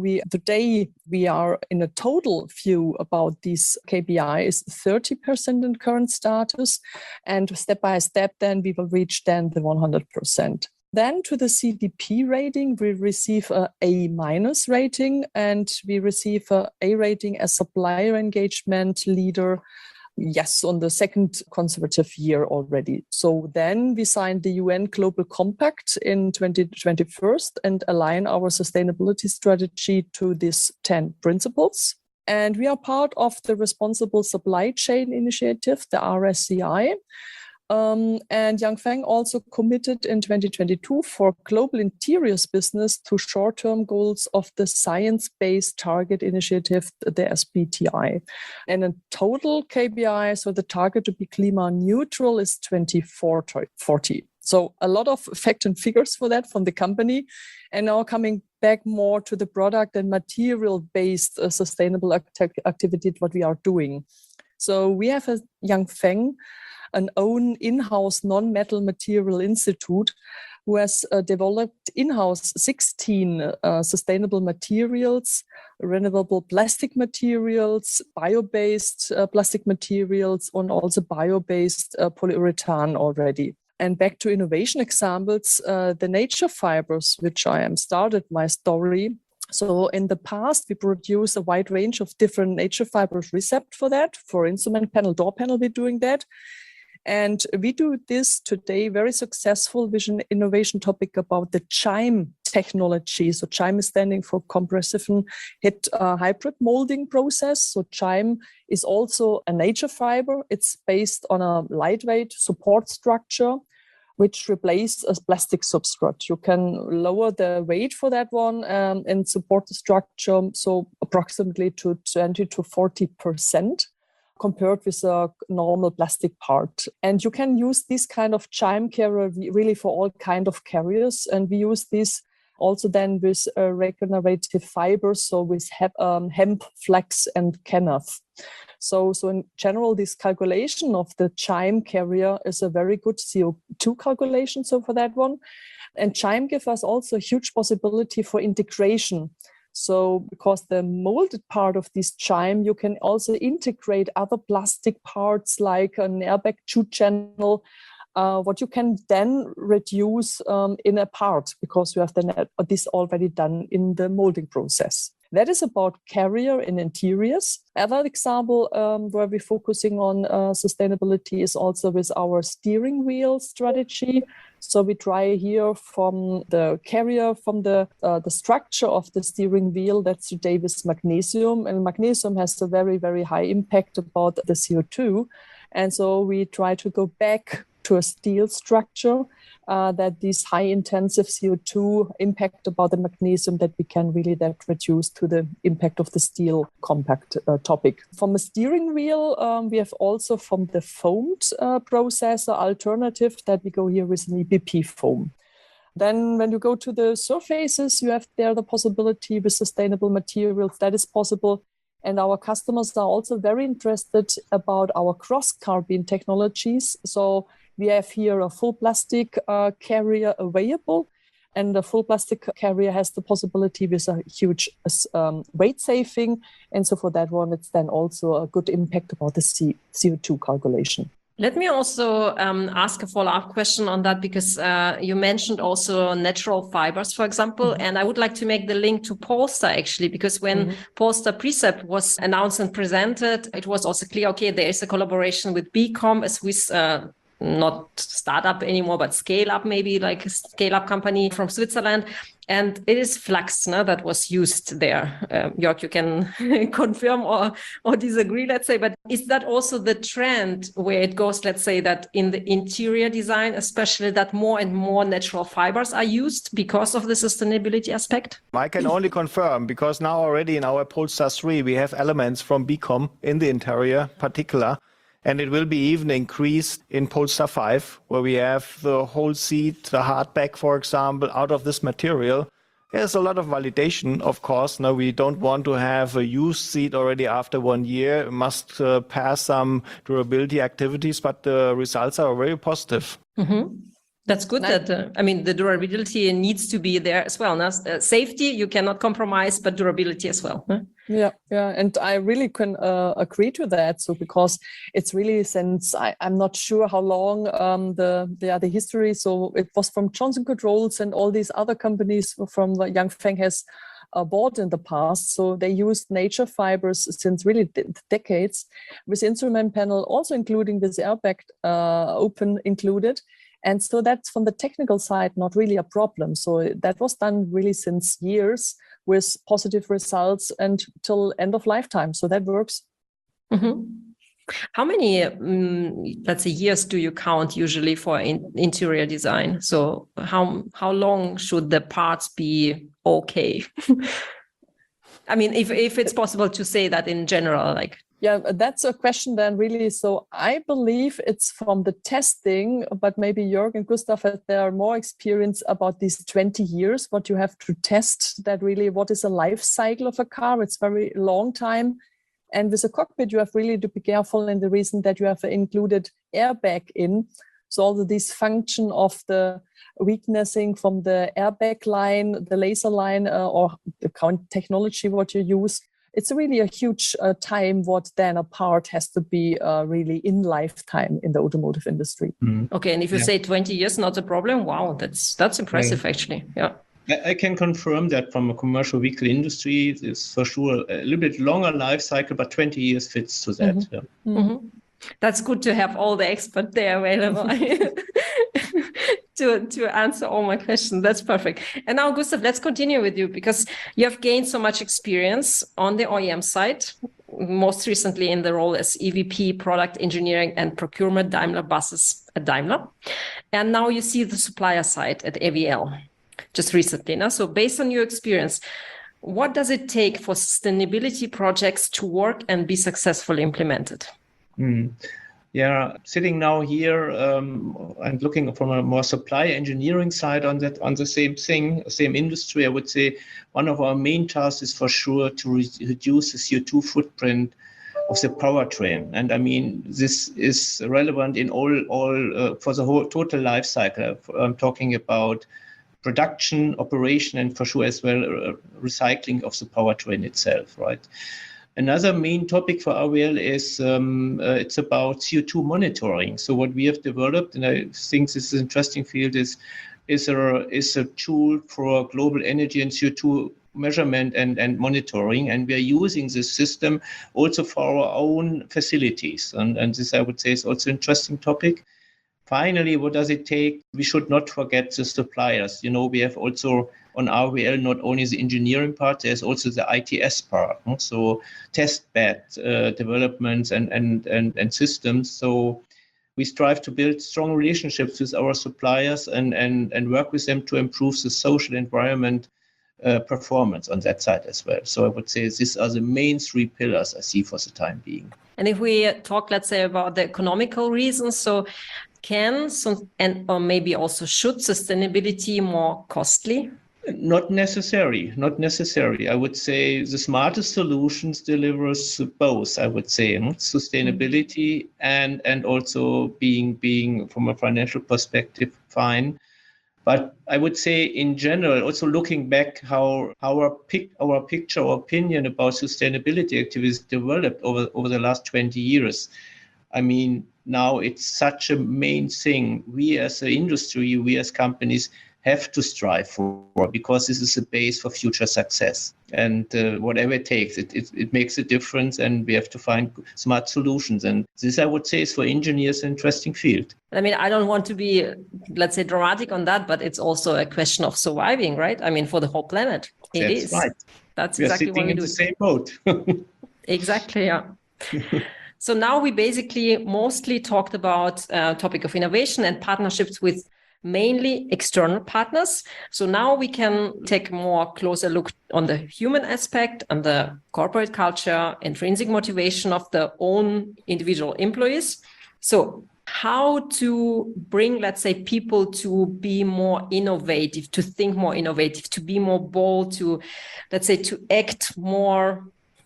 today we are in a total view about this KPI is 30% in current status. And step by step, then we will reach then the 100%. Then to the CDP rating, we receive a A- rating, and we receive a A rating as supplier engagement leader. Yes, on the second consecutive year already. So then we signed the UN Global Compact in 2021 and align our sustainability strategy to these 10 principles. And we are part of the Responsible Supply Chain Initiative, the RSCI. And Yanfeng also committed in 2022 for global interiors business to short-term goals of the Science-Based Target Initiative, the SBTi. And in total KPI, so the target to be climate neutral is 2040. So a lot of fact and figures for that from the company. And now coming back more to the product and material-based sustainable activity, what we are doing. So we have at Yanfeng an own in-house non-metal material institute who has developed in-house 16 sustainable materials, renewable plastic materials, bio-based plastic materials, and also bio-based polyurethane already. And back to innovation examples, the nature fibers, which I am started my story. So in the past, we produced a wide range of different nature fibers recept for that. For instrument panel, door panel, we're doing that. And we do this today very successful with an innovation topic about the CHIME technology. So CHIME is standing for compressive head hybrid molding process. So CHIME is also a nature fiber. It's based on a lightweight support structure, which replaces a plastic substrate. You can lower the weight for that one and support the structure, so approximately to 20 to 40%. Compared with a normal plastic part. And you can use this kind of CHIME carrier really for all kind of carriers. And we use this also then with regenerative fibers, so with hemp, flax, and kenneth. So in general, this calculation of the CHIME carrier is a very good CO2 calculation. So for that one. And CHIME gives us also a huge possibility for integration. So because the molded part of this CHIME, you can also integrate other plastic parts like an airbag chute channel, what you can then reduce in a part because you have this already done in the molding process. That is about carrier and interiors. Another example where we're focusing on sustainability is also with our steering wheel strategy. So we try here from the carrier, from the structure of the steering wheel, that's today with magnesium. And magnesium has a very, very high impact about the CO2. And so we try to go back to a steel structure that this high intensive CO2 impact about the magnesium that we can really that reduce to the impact of the steel compact topic. From a steering wheel, we have also from the foamed processor alternative that we go here with an EPP foam. Then when you go to the surfaces, you have there the possibility with sustainable materials that is possible. And our customers are also very interested about our cross-carbon technologies. So we have here a full plastic carrier available, and the full plastic carrier has the possibility with a huge weight saving. And so for that one, it's then also a good impact about the CO2 calculation. Let me also ask a follow-up question on that, because you mentioned also natural fibers, for example, and I would like to make the link to Polestar actually, because when Polestar Precept was announced and presented, it was also clear, okay, there is a collaboration with BCom, a Swiss not startup anymore, but scale up, maybe like a scale up company from Switzerland. And it is flax that was used there. Jörg, you can confirm or disagree, let's say. But is that also the trend where it goes, let's say, that in the interior design, especially that more and more natural fibers are used because of the sustainability aspect? I can only confirm, because now already in our Polestar 3, we have elements from BCom in the interior particular. And it will be even increased in Polestar 5, where we have the whole seat, the hardback, for example, out of this material. There's a lot of validation, of course. Now, we don't want to have a used seat already after 1 year. It must pass some durability activities, but the results are very positive. Mm-hmm. That's good. The durability needs to be there as well. Now, safety, you cannot compromise, but durability as well. Huh? Yeah. And I really can agree to that. So because it's really since I'm not sure how long the history. So it was from Johnson Controls and all these other companies from Yanfeng has bought in the past. So they used nature fibers since really decades with instrument panel, also including this airbag open included. And so that's from the technical side, not really a problem. So that was done really since years with positive results until end of lifetime. So that works. Mm-hmm. How many, let's say, years do you count usually for interior design? So how long should the parts be okay? I mean, if it's possible to say that in general, like. Yeah, that's a question then really. So I believe it's from the testing, but maybe Jörg and Gustav have their more experience about these 20 years, what you have to test that really, what is a life cycle of a car? It's very long time. And with a cockpit, you have really to be careful in the reason that you have included airbag in. So all of this function of the weaknessing from the airbag line, the laser line, or the current technology, what you use, it's really a huge time what then a part has to be really in lifetime in the automotive industry. Okay, and if you say 20 years, not a problem. Wow, that's impressive, actually. Yeah. I can confirm that from a commercial vehicle industry, it's for sure a little bit longer life cycle, but 20 years fits to that. Mm-hmm. Yeah. Mm-hmm. That's good to have all the experts there available to answer all my questions. That's perfect. And now, Gustav, let's continue with you because you have gained so much experience on the OEM side, most recently in the role as EVP, Product Engineering and Procurement, Daimler Buses at Daimler. And now you see the supplier side at AVL just recently. Now, so based on your experience, what does it take for sustainability projects to work and be successfully implemented? Yeah, sitting now here and looking from a more supply engineering side on the same thing, same industry, I would say one of our main tasks is for sure to reduce the CO2 footprint of the powertrain. And I mean, this is relevant in all for the whole total life cycle. I'm talking about production, operation, and for sure as well recycling of the powertrain itself, right? Another main topic for AVL is it's about CO2 monitoring. So what we have developed, and I think this is an interesting field, is a tool for global energy and CO2 measurement and monitoring. And we are using this system also for our own facilities. And this, I would say, is also an interesting topic. Finally, what does it take? We should not forget the suppliers. You know, we have also on RVL not only the engineering part, there's also the ITS part. So test bed developments and systems. So we strive to build strong relationships with our suppliers and work with them to improve the social environment performance on that side as well. So I would say these are the main three pillars I see for the time being. And if we talk, let's say, about the economical reasons, so or maybe also should sustainability more costly? Not necessary. I would say the smartest solutions delivers both, I would say, sustainability and also being from a financial perspective fine. But I would say in general, also looking back how our picture or opinion about sustainability activities developed over the last 20 years. I mean, now it's such a main thing. We as an industry, we as companies have to strive for, because this is a base for future success. And whatever it takes, it makes a difference, and we have to find smart solutions. And this, I would say, is for engineers an interesting field. I mean, I don't want to be, let's say, dramatic on that, but it's also a question of surviving, right? I mean, for the whole planet. That's right. That's we exactly are sitting what we in do. The same boat. Exactly, yeah. So now we basically mostly talked about topic of innovation and partnerships with mainly external partners. So now we can take a more closer look on the human aspect and the corporate culture, intrinsic motivation of the own individual employees. So how to bring, let's say, people to be more innovative, to think more innovative, to be more bold, to, let's say, to act more,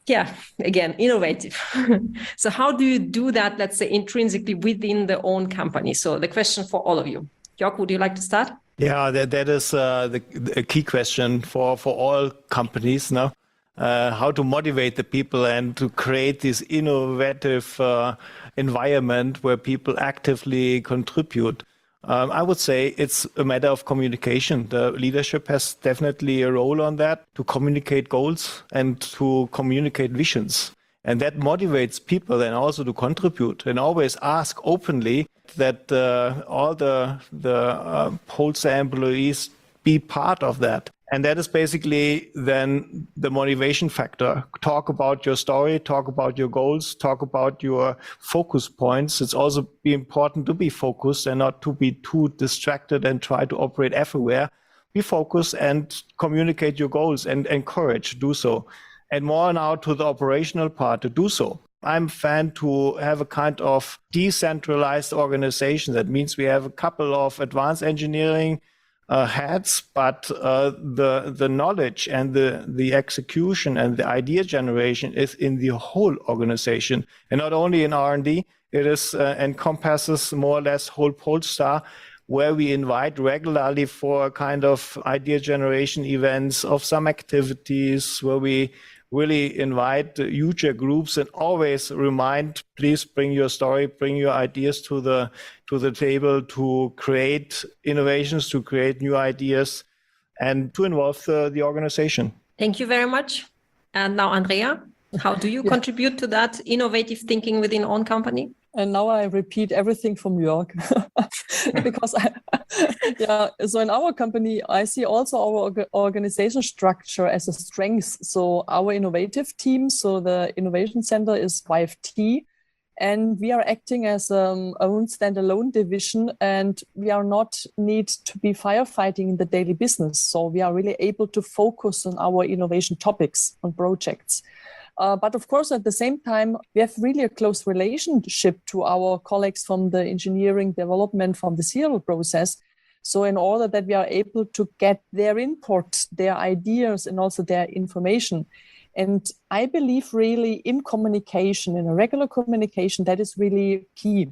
innovative. So how do you do that, let's say, intrinsically within the own company? So the question for all of you. Jörg, would you like to start? Yeah, that is the key question for all companies now. How to motivate the people and to create this innovative environment where people actively contribute. I would say it's a matter of communication. The leadership has definitely a role on that, to communicate goals and to communicate visions. And that motivates people and also to contribute, and always ask openly that all the Polestar employees be part of that. And that is basically then the motivation factor. Talk about your story, talk about your goals, talk about your focus points. It's also be important to be focused and not to be too distracted and try to operate everywhere. Be focused and communicate your goals and encourage to do so. And more now to the operational part to do so. I'm a fan to have a kind of decentralized organization. That means we have a couple of advanced engineering heads, but the knowledge and the execution and the idea generation is in the whole organization, and not only in R&D. It is encompasses more or less whole Polestar, where we invite regularly for kind of idea generation events of some activities, where we really invite user groups and always remind, please bring your story, bring your ideas to the table to create innovations, to create new ideas, and to involve the organization. Thank you very much. And now, Andrea, how do you contribute to that innovative thinking within own company? And now I repeat everything from Jörg because so in our company, I see also our organization structure as a strength. So our innovative team, so the innovation center is YFT, and we are acting as own standalone division, and we are not need to be firefighting in the daily business. So we are really able to focus on our innovation topics, on projects. But of course, at the same time, we have really a close relationship to our colleagues from the engineering development, from the serial process. So in order that we are able to get their input, their ideas, and also their information. And I believe really in communication, in a regular communication, that is really key.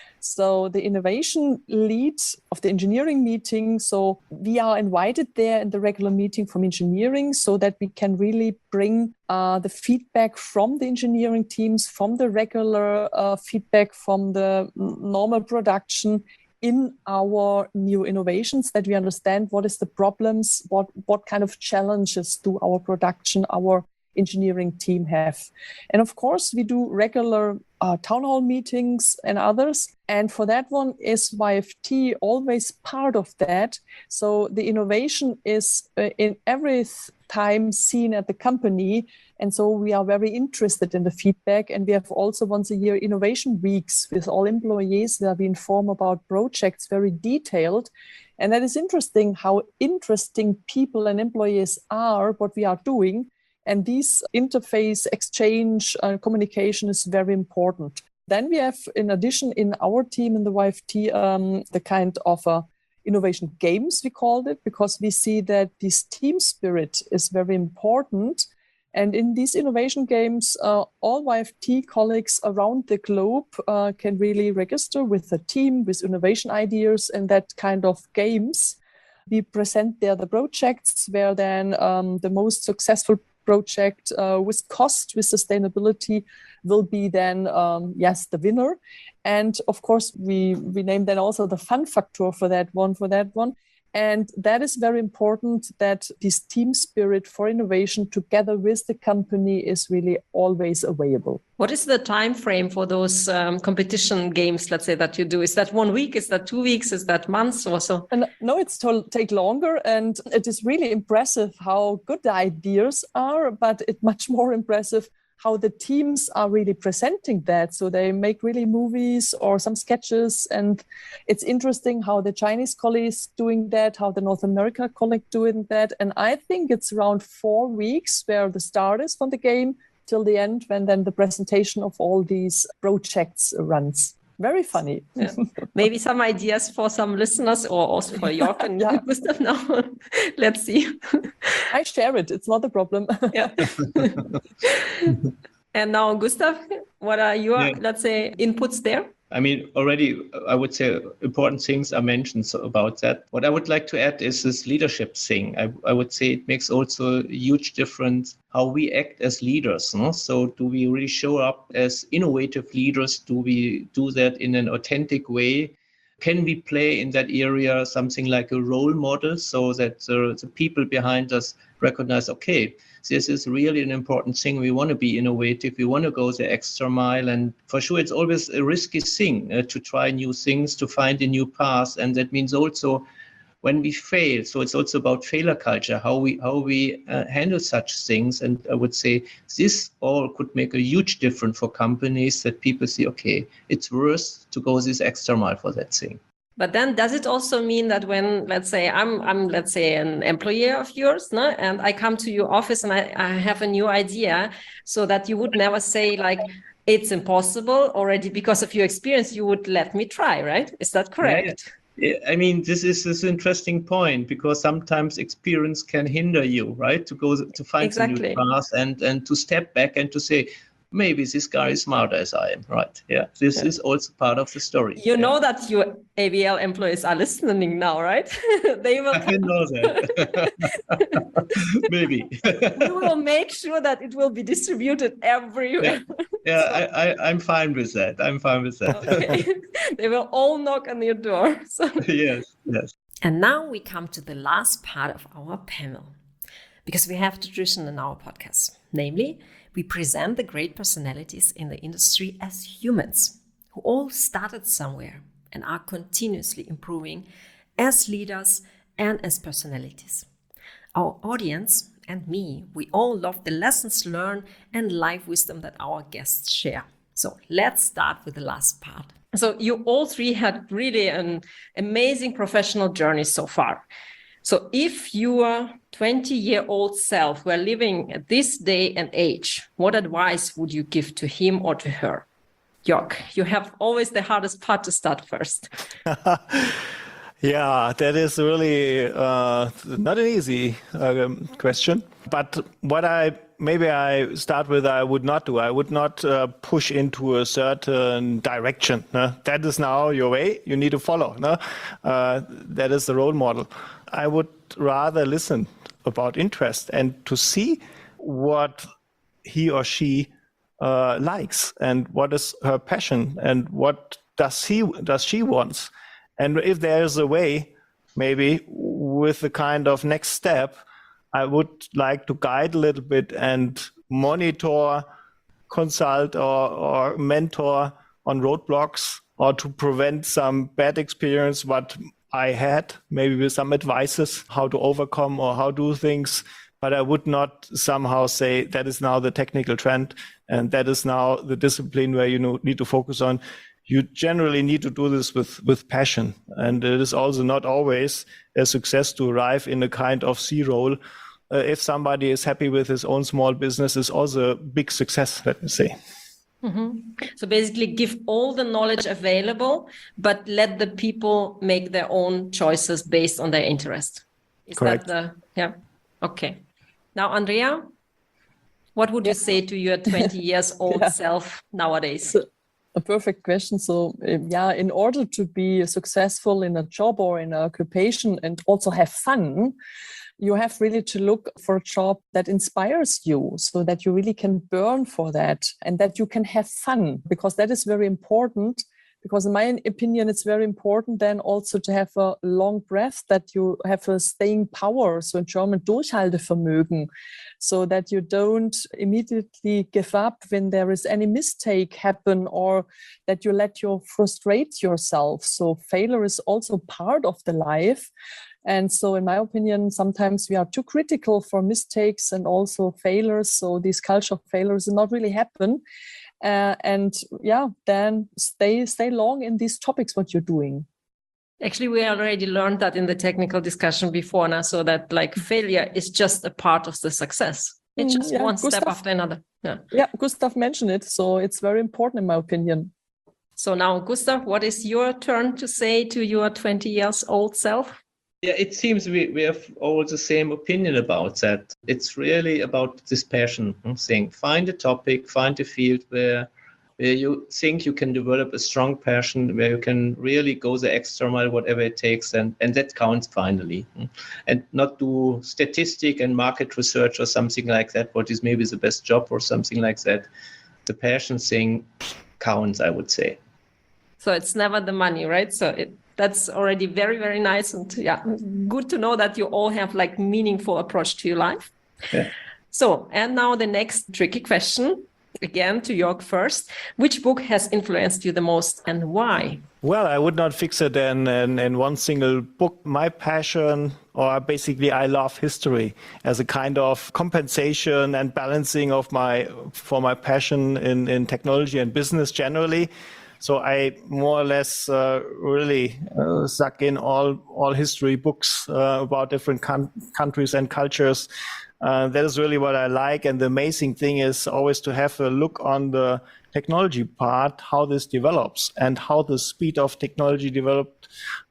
So the innovation lead of the engineering meeting, so we are invited there in the regular meeting from engineering so that we can really bring the feedback from the engineering teams, from the regular feedback from the normal production in our new innovations, that we understand what is the problems, what kind of challenges do our production, our engineering team have. And of course, we do regular town hall meetings and others. And for that one is YFT always part of that. So the innovation is in every time seen at the company. And so we are very interested in the feedback. And we have also once a year innovation weeks with all employees where we inform about projects very detailed. And that is interesting how interesting people and employees are, what we are doing. And this interface, exchange, communication is very important. Then we have, in addition, in our team, in the YFT, the kind of innovation games, we called it, because we see that this team spirit is very important. And in these innovation games, all YFT colleagues around the globe can really register with a team, with innovation ideas and that kind of games. We present there the projects where then the most successful project with cost, with sustainability will be then, the winner. And of course, we name then also the fun factor for that one. And that is very important, that this team spirit for innovation together with the company is really always available. What is the time frame for those competition games, let's say, that you do? Is that 1 week? Is that 2 weeks? Is that months or so? And no, it's to take longer. And it is really impressive how good the ideas are, but it's much more impressive how the teams are really presenting that. So they make really movies or some sketches. And it's interesting how the Chinese colleagues doing that, how the North America colleague doing that. And I think it's around 4 weeks where the start is from the game till the end, when then the presentation of all these projects runs. Very funny. Yeah. Maybe some ideas for some listeners, or also for Jörg and Gustav now. Let's see. I share it. It's not a problem. Yeah. And now, Gustav, what are your, let's say, inputs there? I mean, already, I would say important things are mentioned about that. What I would like to add is this leadership thing. I would say it makes also a huge difference how we act as leaders. No? So do we really show up as innovative leaders? Do we do that in an authentic way? Can we play in that area something like a role model so that the people behind us recognize, okay, this is really an important thing. We want to be innovative. We want to go the extra mile. And for sure, it's always a risky thing to try new things, to find a new path. And that means also when we fail. So it's also about failure culture, how we handle such things. And I would say this all could make a huge difference for companies, that people see, okay, it's worth to go this extra mile for that thing. But then does it also mean that when, let's say, I'm let's say an employee of yours, no? And I come to your office and I have a new idea, so that you would never say like, it's impossible already because of your experience, you would let me try, right? Is that correct? Yeah. I mean, this is an interesting point, because sometimes experience can hinder you, right? To find Exactly. a new path and to step back and to say, maybe this guy is smarter as I am, right? Yeah, this is also part of the story. You know that your AVL employees are listening now, right? They will. I know that. Maybe. We will make sure that it will be distributed everywhere. Yeah, I'm fine with that. Okay. They will all knock on your door. So. Yes. And now we come to the last part of our panel, because we have tradition in our podcast. Namely, we present the great personalities in the industry as humans who all started somewhere and are continuously improving as leaders and as personalities. Our audience and me, we all love the lessons learned and life wisdom that our guests share. So let's start with the last part. So you all three had really an amazing professional journey so far. So if your 20-year-old self were living at this day and age, what advice would you give to him or to her? Jörg, you have always the hardest part to start first. Yeah, that is really not an easy question. But what I start with, I would not do. I would not push into a certain direction. That is now your way. You need to follow. That is the role model. I would rather listen about interest and to see what he or she likes and what is her passion and what does she wants. And if there is a way, maybe with the kind of next step, I would like to guide a little bit and monitor, consult or mentor on roadblocks, or to prevent some bad experience what I had, maybe with some advices how to overcome or how do things. But I would not somehow say that is now the technical trend and that is now the discipline where you need to focus on. You generally need to do this with passion. And it is also not always a success to arrive in a kind of C role. If somebody is happy with his own small business, is also a big success, let me say. Mm-hmm. So basically give all the knowledge available, but let the people make their own choices based on their interest. Is Correct. Yeah. Okay. Now, Andrea, what would you say to your 20 years old self nowadays? A perfect question. So, in order to be successful in a job or in an occupation and also have fun, you have really to look for a job that inspires you, so that you really can burn for that and that you can have fun, because that is very important. Because in my opinion, it's very important then also to have a long breath, that you have a staying power, so in German Durchhaltevermögen, so that you don't immediately give up when there is any mistake happen, or that you let you frustrate yourself. So failure is also part of the life. And so in my opinion, sometimes we are too critical for mistakes and also failures. So this culture of failures does not really happen. Then stay long in these topics, what you're doing. Actually, we already learned that in the technical discussion before now, so that like failure is just a part of the success. It's just one step after another. Yeah, Gustav mentioned it. So it's very important in my opinion. So now, Gustav, what is your turn to say to your 20 years old self? Yeah, it seems we have all the same opinion about that. It's really about this passion thing. Find a topic, find a field where you think you can develop a strong passion, where you can really go the extra mile, whatever it takes, and that counts finally. And not do statistic and market research or something like that, what is maybe the best job or something like that. The passion thing counts, I would say. So it's never the money, right? So that's already very, very nice. And good to know that you all have like meaningful approach to your life. Yeah. So, and now the next tricky question. again to Jörg first. Which book has influenced you the most and why? Well, I would not fix it in one single book. My passion, or basically I love history as a kind of compensation and balancing for my passion in technology and business generally. So I more or less really suck in all history books about different countries and cultures. That is really what I like. And the amazing thing is always to have a look on the technology part, how this develops and how the speed of technology developed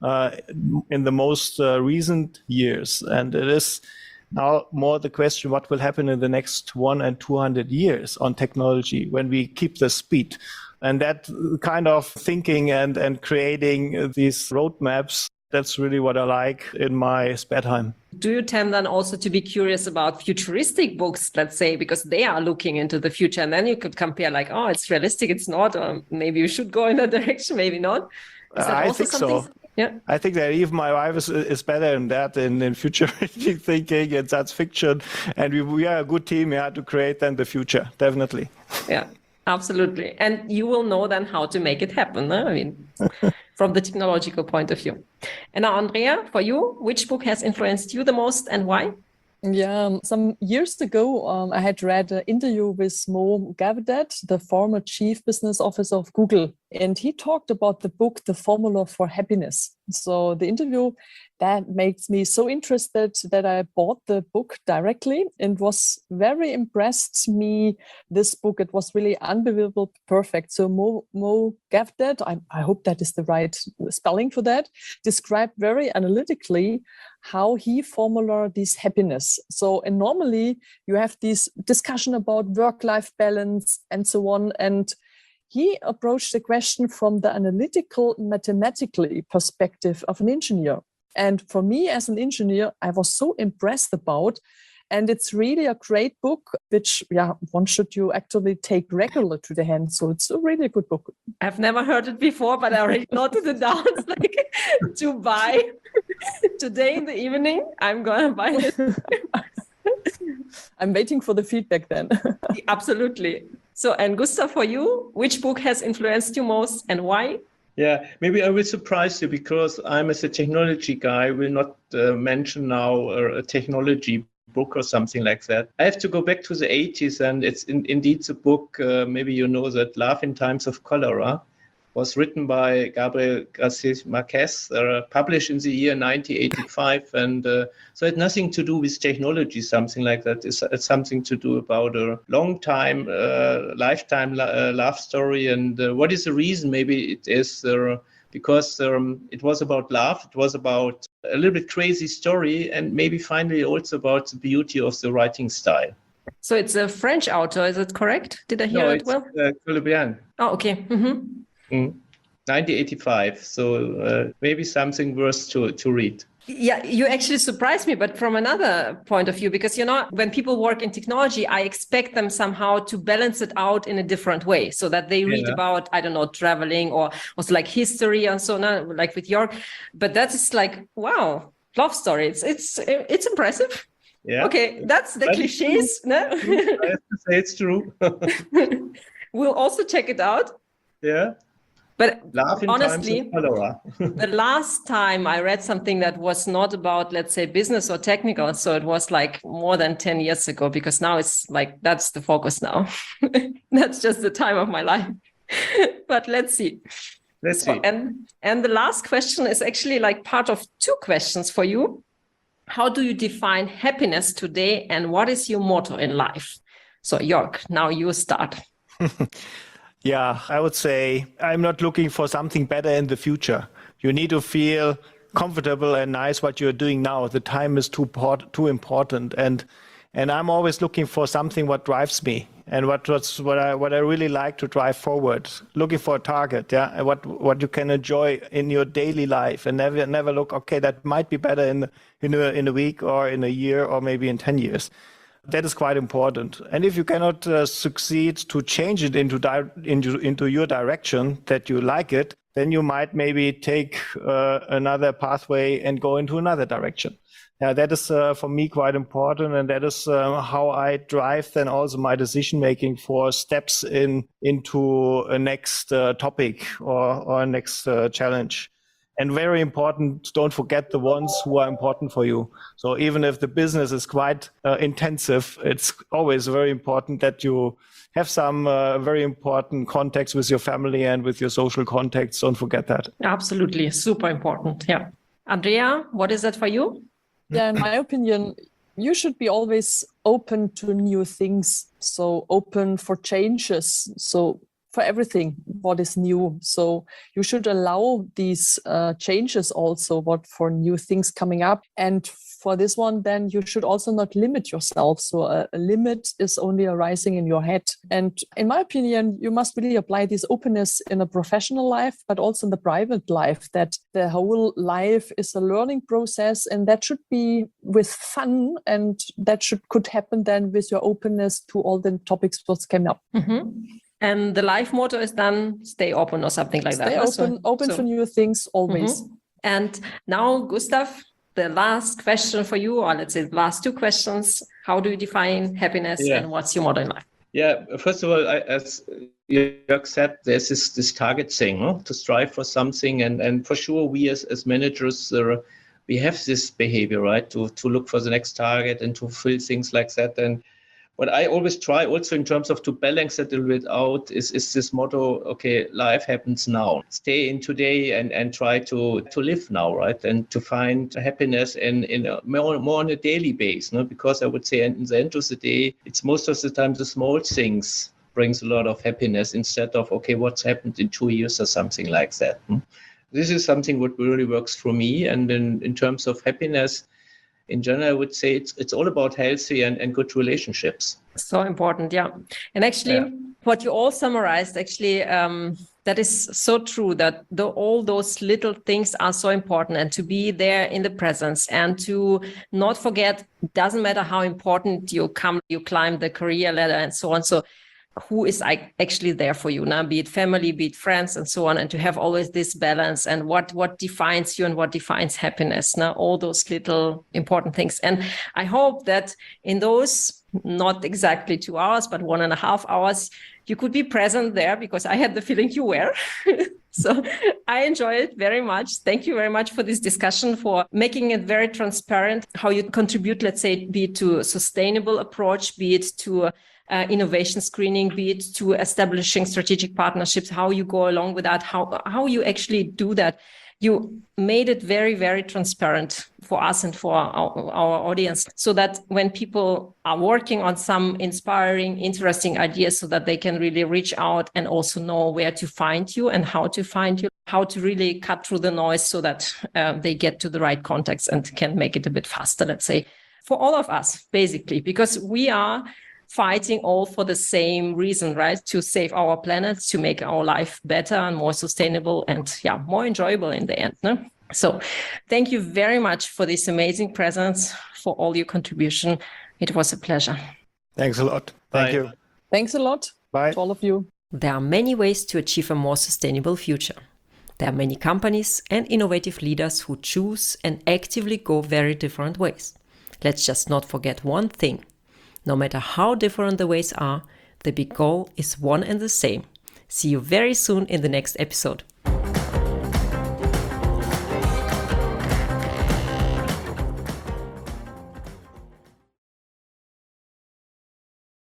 in the most recent years. And it is now more the question, what will happen in the next 100 and 200 years on technology when we keep the speed? And that kind of thinking and creating these roadmaps, that's really what I like in my spare time. Do you tend then also to be curious about futuristic books, let's say, because they are looking into the future, and then you could compare like, oh, it's realistic, it's not, or maybe you should go in that direction, maybe not? I think so. Yeah. I think that even my wife is better in that, in futuristic thinking and science fiction. And we are a good team to create then the future, definitely. Yeah. Absolutely. And you will know then how to make it happen. I mean, from the technological point of view. And now, Andrea, for you, which book has influenced you the most and why? Yeah, some years ago, I had read an interview with Mo Gawdat, the former chief business officer of Google, and he talked about the book, The Formula for Happiness. So the interview, that makes me so interested that I bought the book directly and was very impressed me, this book. It was really unbelievable, perfect. So Mo Gawdat, I hope that is the right spelling for that, described very analytically how he formula this happiness. So, and normally you have this discussion about work-life balance and so on. And he approached the question from the analytical, mathematically perspective of an engineer. And for me as an engineer, I was so impressed about, and it's really a great book, which one should you actually take regular to the hand. So it's a really good book. I've never heard it before, but I already noted it down like, to buy today in the evening. I'm going to buy it. I'm waiting for the feedback then. Absolutely. So, and Gustav, for you, which book has influenced you most and why? Yeah, maybe I will surprise you because I'm as a technology guy, will not mention now a technology book or something like that. I have to go back to the 80s, and it's indeed the book, maybe you know that, Love in Times of Cholera, was written by Gabriel Garcia Marquez, published in the year 1985. And so it had nothing to do with technology, something like that. It's something to do about a long time, lifetime love story. And what is the reason? Maybe it is because it was about love. It was about a little bit crazy story, and maybe finally also about the beauty of the writing style. So it's a French author, is it correct? Did I hear it well? Colombian. Oh, okay. Mm-hmm. 1985, so maybe something worth to read. Yeah, you actually surprised me, but from another point of view, because, when people work in technology, I expect them somehow to balance it out in a different way so that they read about, I don't know, traveling or also like history and so on, like with Jörg. But that is like, wow, love story. It's impressive. Yeah. Okay, that's the cliches. No? I have to say it's true. We'll also check it out. Yeah. But honestly, the last time I read something that was not about, let's say, business or technical, so it was like more than 10 years ago, because now it's like, that's the focus now. That's just the time of my life. But let's see. Let's see. And the last question is actually like part of two questions for you. How do you define happiness today, and what is your motto in life? So Jörg, now you start. Yeah, I would say I'm not looking for something better in the future. You need to feel comfortable and nice what you're doing now. The time is too important, and I'm always looking for something what drives me and what I really like to drive forward. Looking for a target, and what you can enjoy in your daily life, and never look, okay, that might be better in a week or in a year or maybe in 10 years. That is quite important. And if you cannot succeed to change it into your direction that you like it, then you might maybe take another pathway and go into another direction. That is for me quite important, and that is how I drive then also my decision making for steps into a next topic or a next challenge. And very important, don't forget the ones who are important for you. So even if the business is quite intensive, it's always very important that you have some very important contacts with your family and with your social contacts. Don't forget that. Absolutely. Super important. Yeah. Andrea, what is that for you? Yeah, in my opinion, you should be always open to new things. So open for changes. So for everything, what is new. So you should allow these changes also, what for new things coming up. And for this one, then you should also not limit yourself. So a limit is only arising in your head. And in my opinion, you must really apply this openness in a professional life, but also in the private life, that the whole life is a learning process, and that should be with fun, and that could happen then with your openness to all the topics that came up. Mm-hmm. And the life motto is then stay open or something like that. Stay open for new things always. Mm-hmm. And now, Gustav, the last question for you, or let's say the last two questions. How do you define happiness and what's your motto in life? Yeah, first of all, as Jörg said, there's this target thing, to strive for something. And for sure, we as managers, we have this behavior, right, to look for the next target and to fulfill things like that. And what I always try also in terms of to balance that a little bit out is this motto, okay, life happens now. Stay in today and try to live now, right? And to find happiness in more on a daily basis, because I would say in the end of the day, it's most of the time the small things brings a lot of happiness instead of, okay, what's happened in 2 years or something like that. This is something what really works for me. And in terms of happiness, in general, I would say it's all about healthy and good relationships. So important, yeah. And actually, what you all summarized, actually, that is so true, that all those little things are so important, and to be there in the presence and to not forget, doesn't matter how important you climb the career ladder and so on. So who is actually there for you now, be it family, be it friends, and so on, and to have always this balance and what defines you and what defines happiness. Now, all those little important things. And I hope that in those, not exactly 2 hours, but 1.5 hours, you could be present there, because I had the feeling you were. So I enjoy it very much. Thank you very much for this discussion, for making it very transparent, how you contribute, let's say, be it to a sustainable approach, be it to innovation screening, be it to establishing strategic partnerships, how you go along with that, how you actually do that. You made it very, very transparent for us and for our audience, so that when people are working on some inspiring, interesting ideas, so that they can really reach out and also know where to find you and how to find you, how to really cut through the noise, so that they get to the right context and can make it a bit faster, let's say, for all of us, basically, because we are fighting all for the same reason, right? To save our planet, to make our life better and more sustainable and more enjoyable in the end. No? So thank you very much for this amazing presence, for all your contribution. It was a pleasure. Thanks a lot. Thank you. Thanks a lot. Bye. To all of you. There are many ways to achieve a more sustainable future. There are many companies and innovative leaders who choose and actively go very different ways. Let's just not forget one thing. No matter how different the ways are, the big goal is one and the same. See you very soon in the next episode.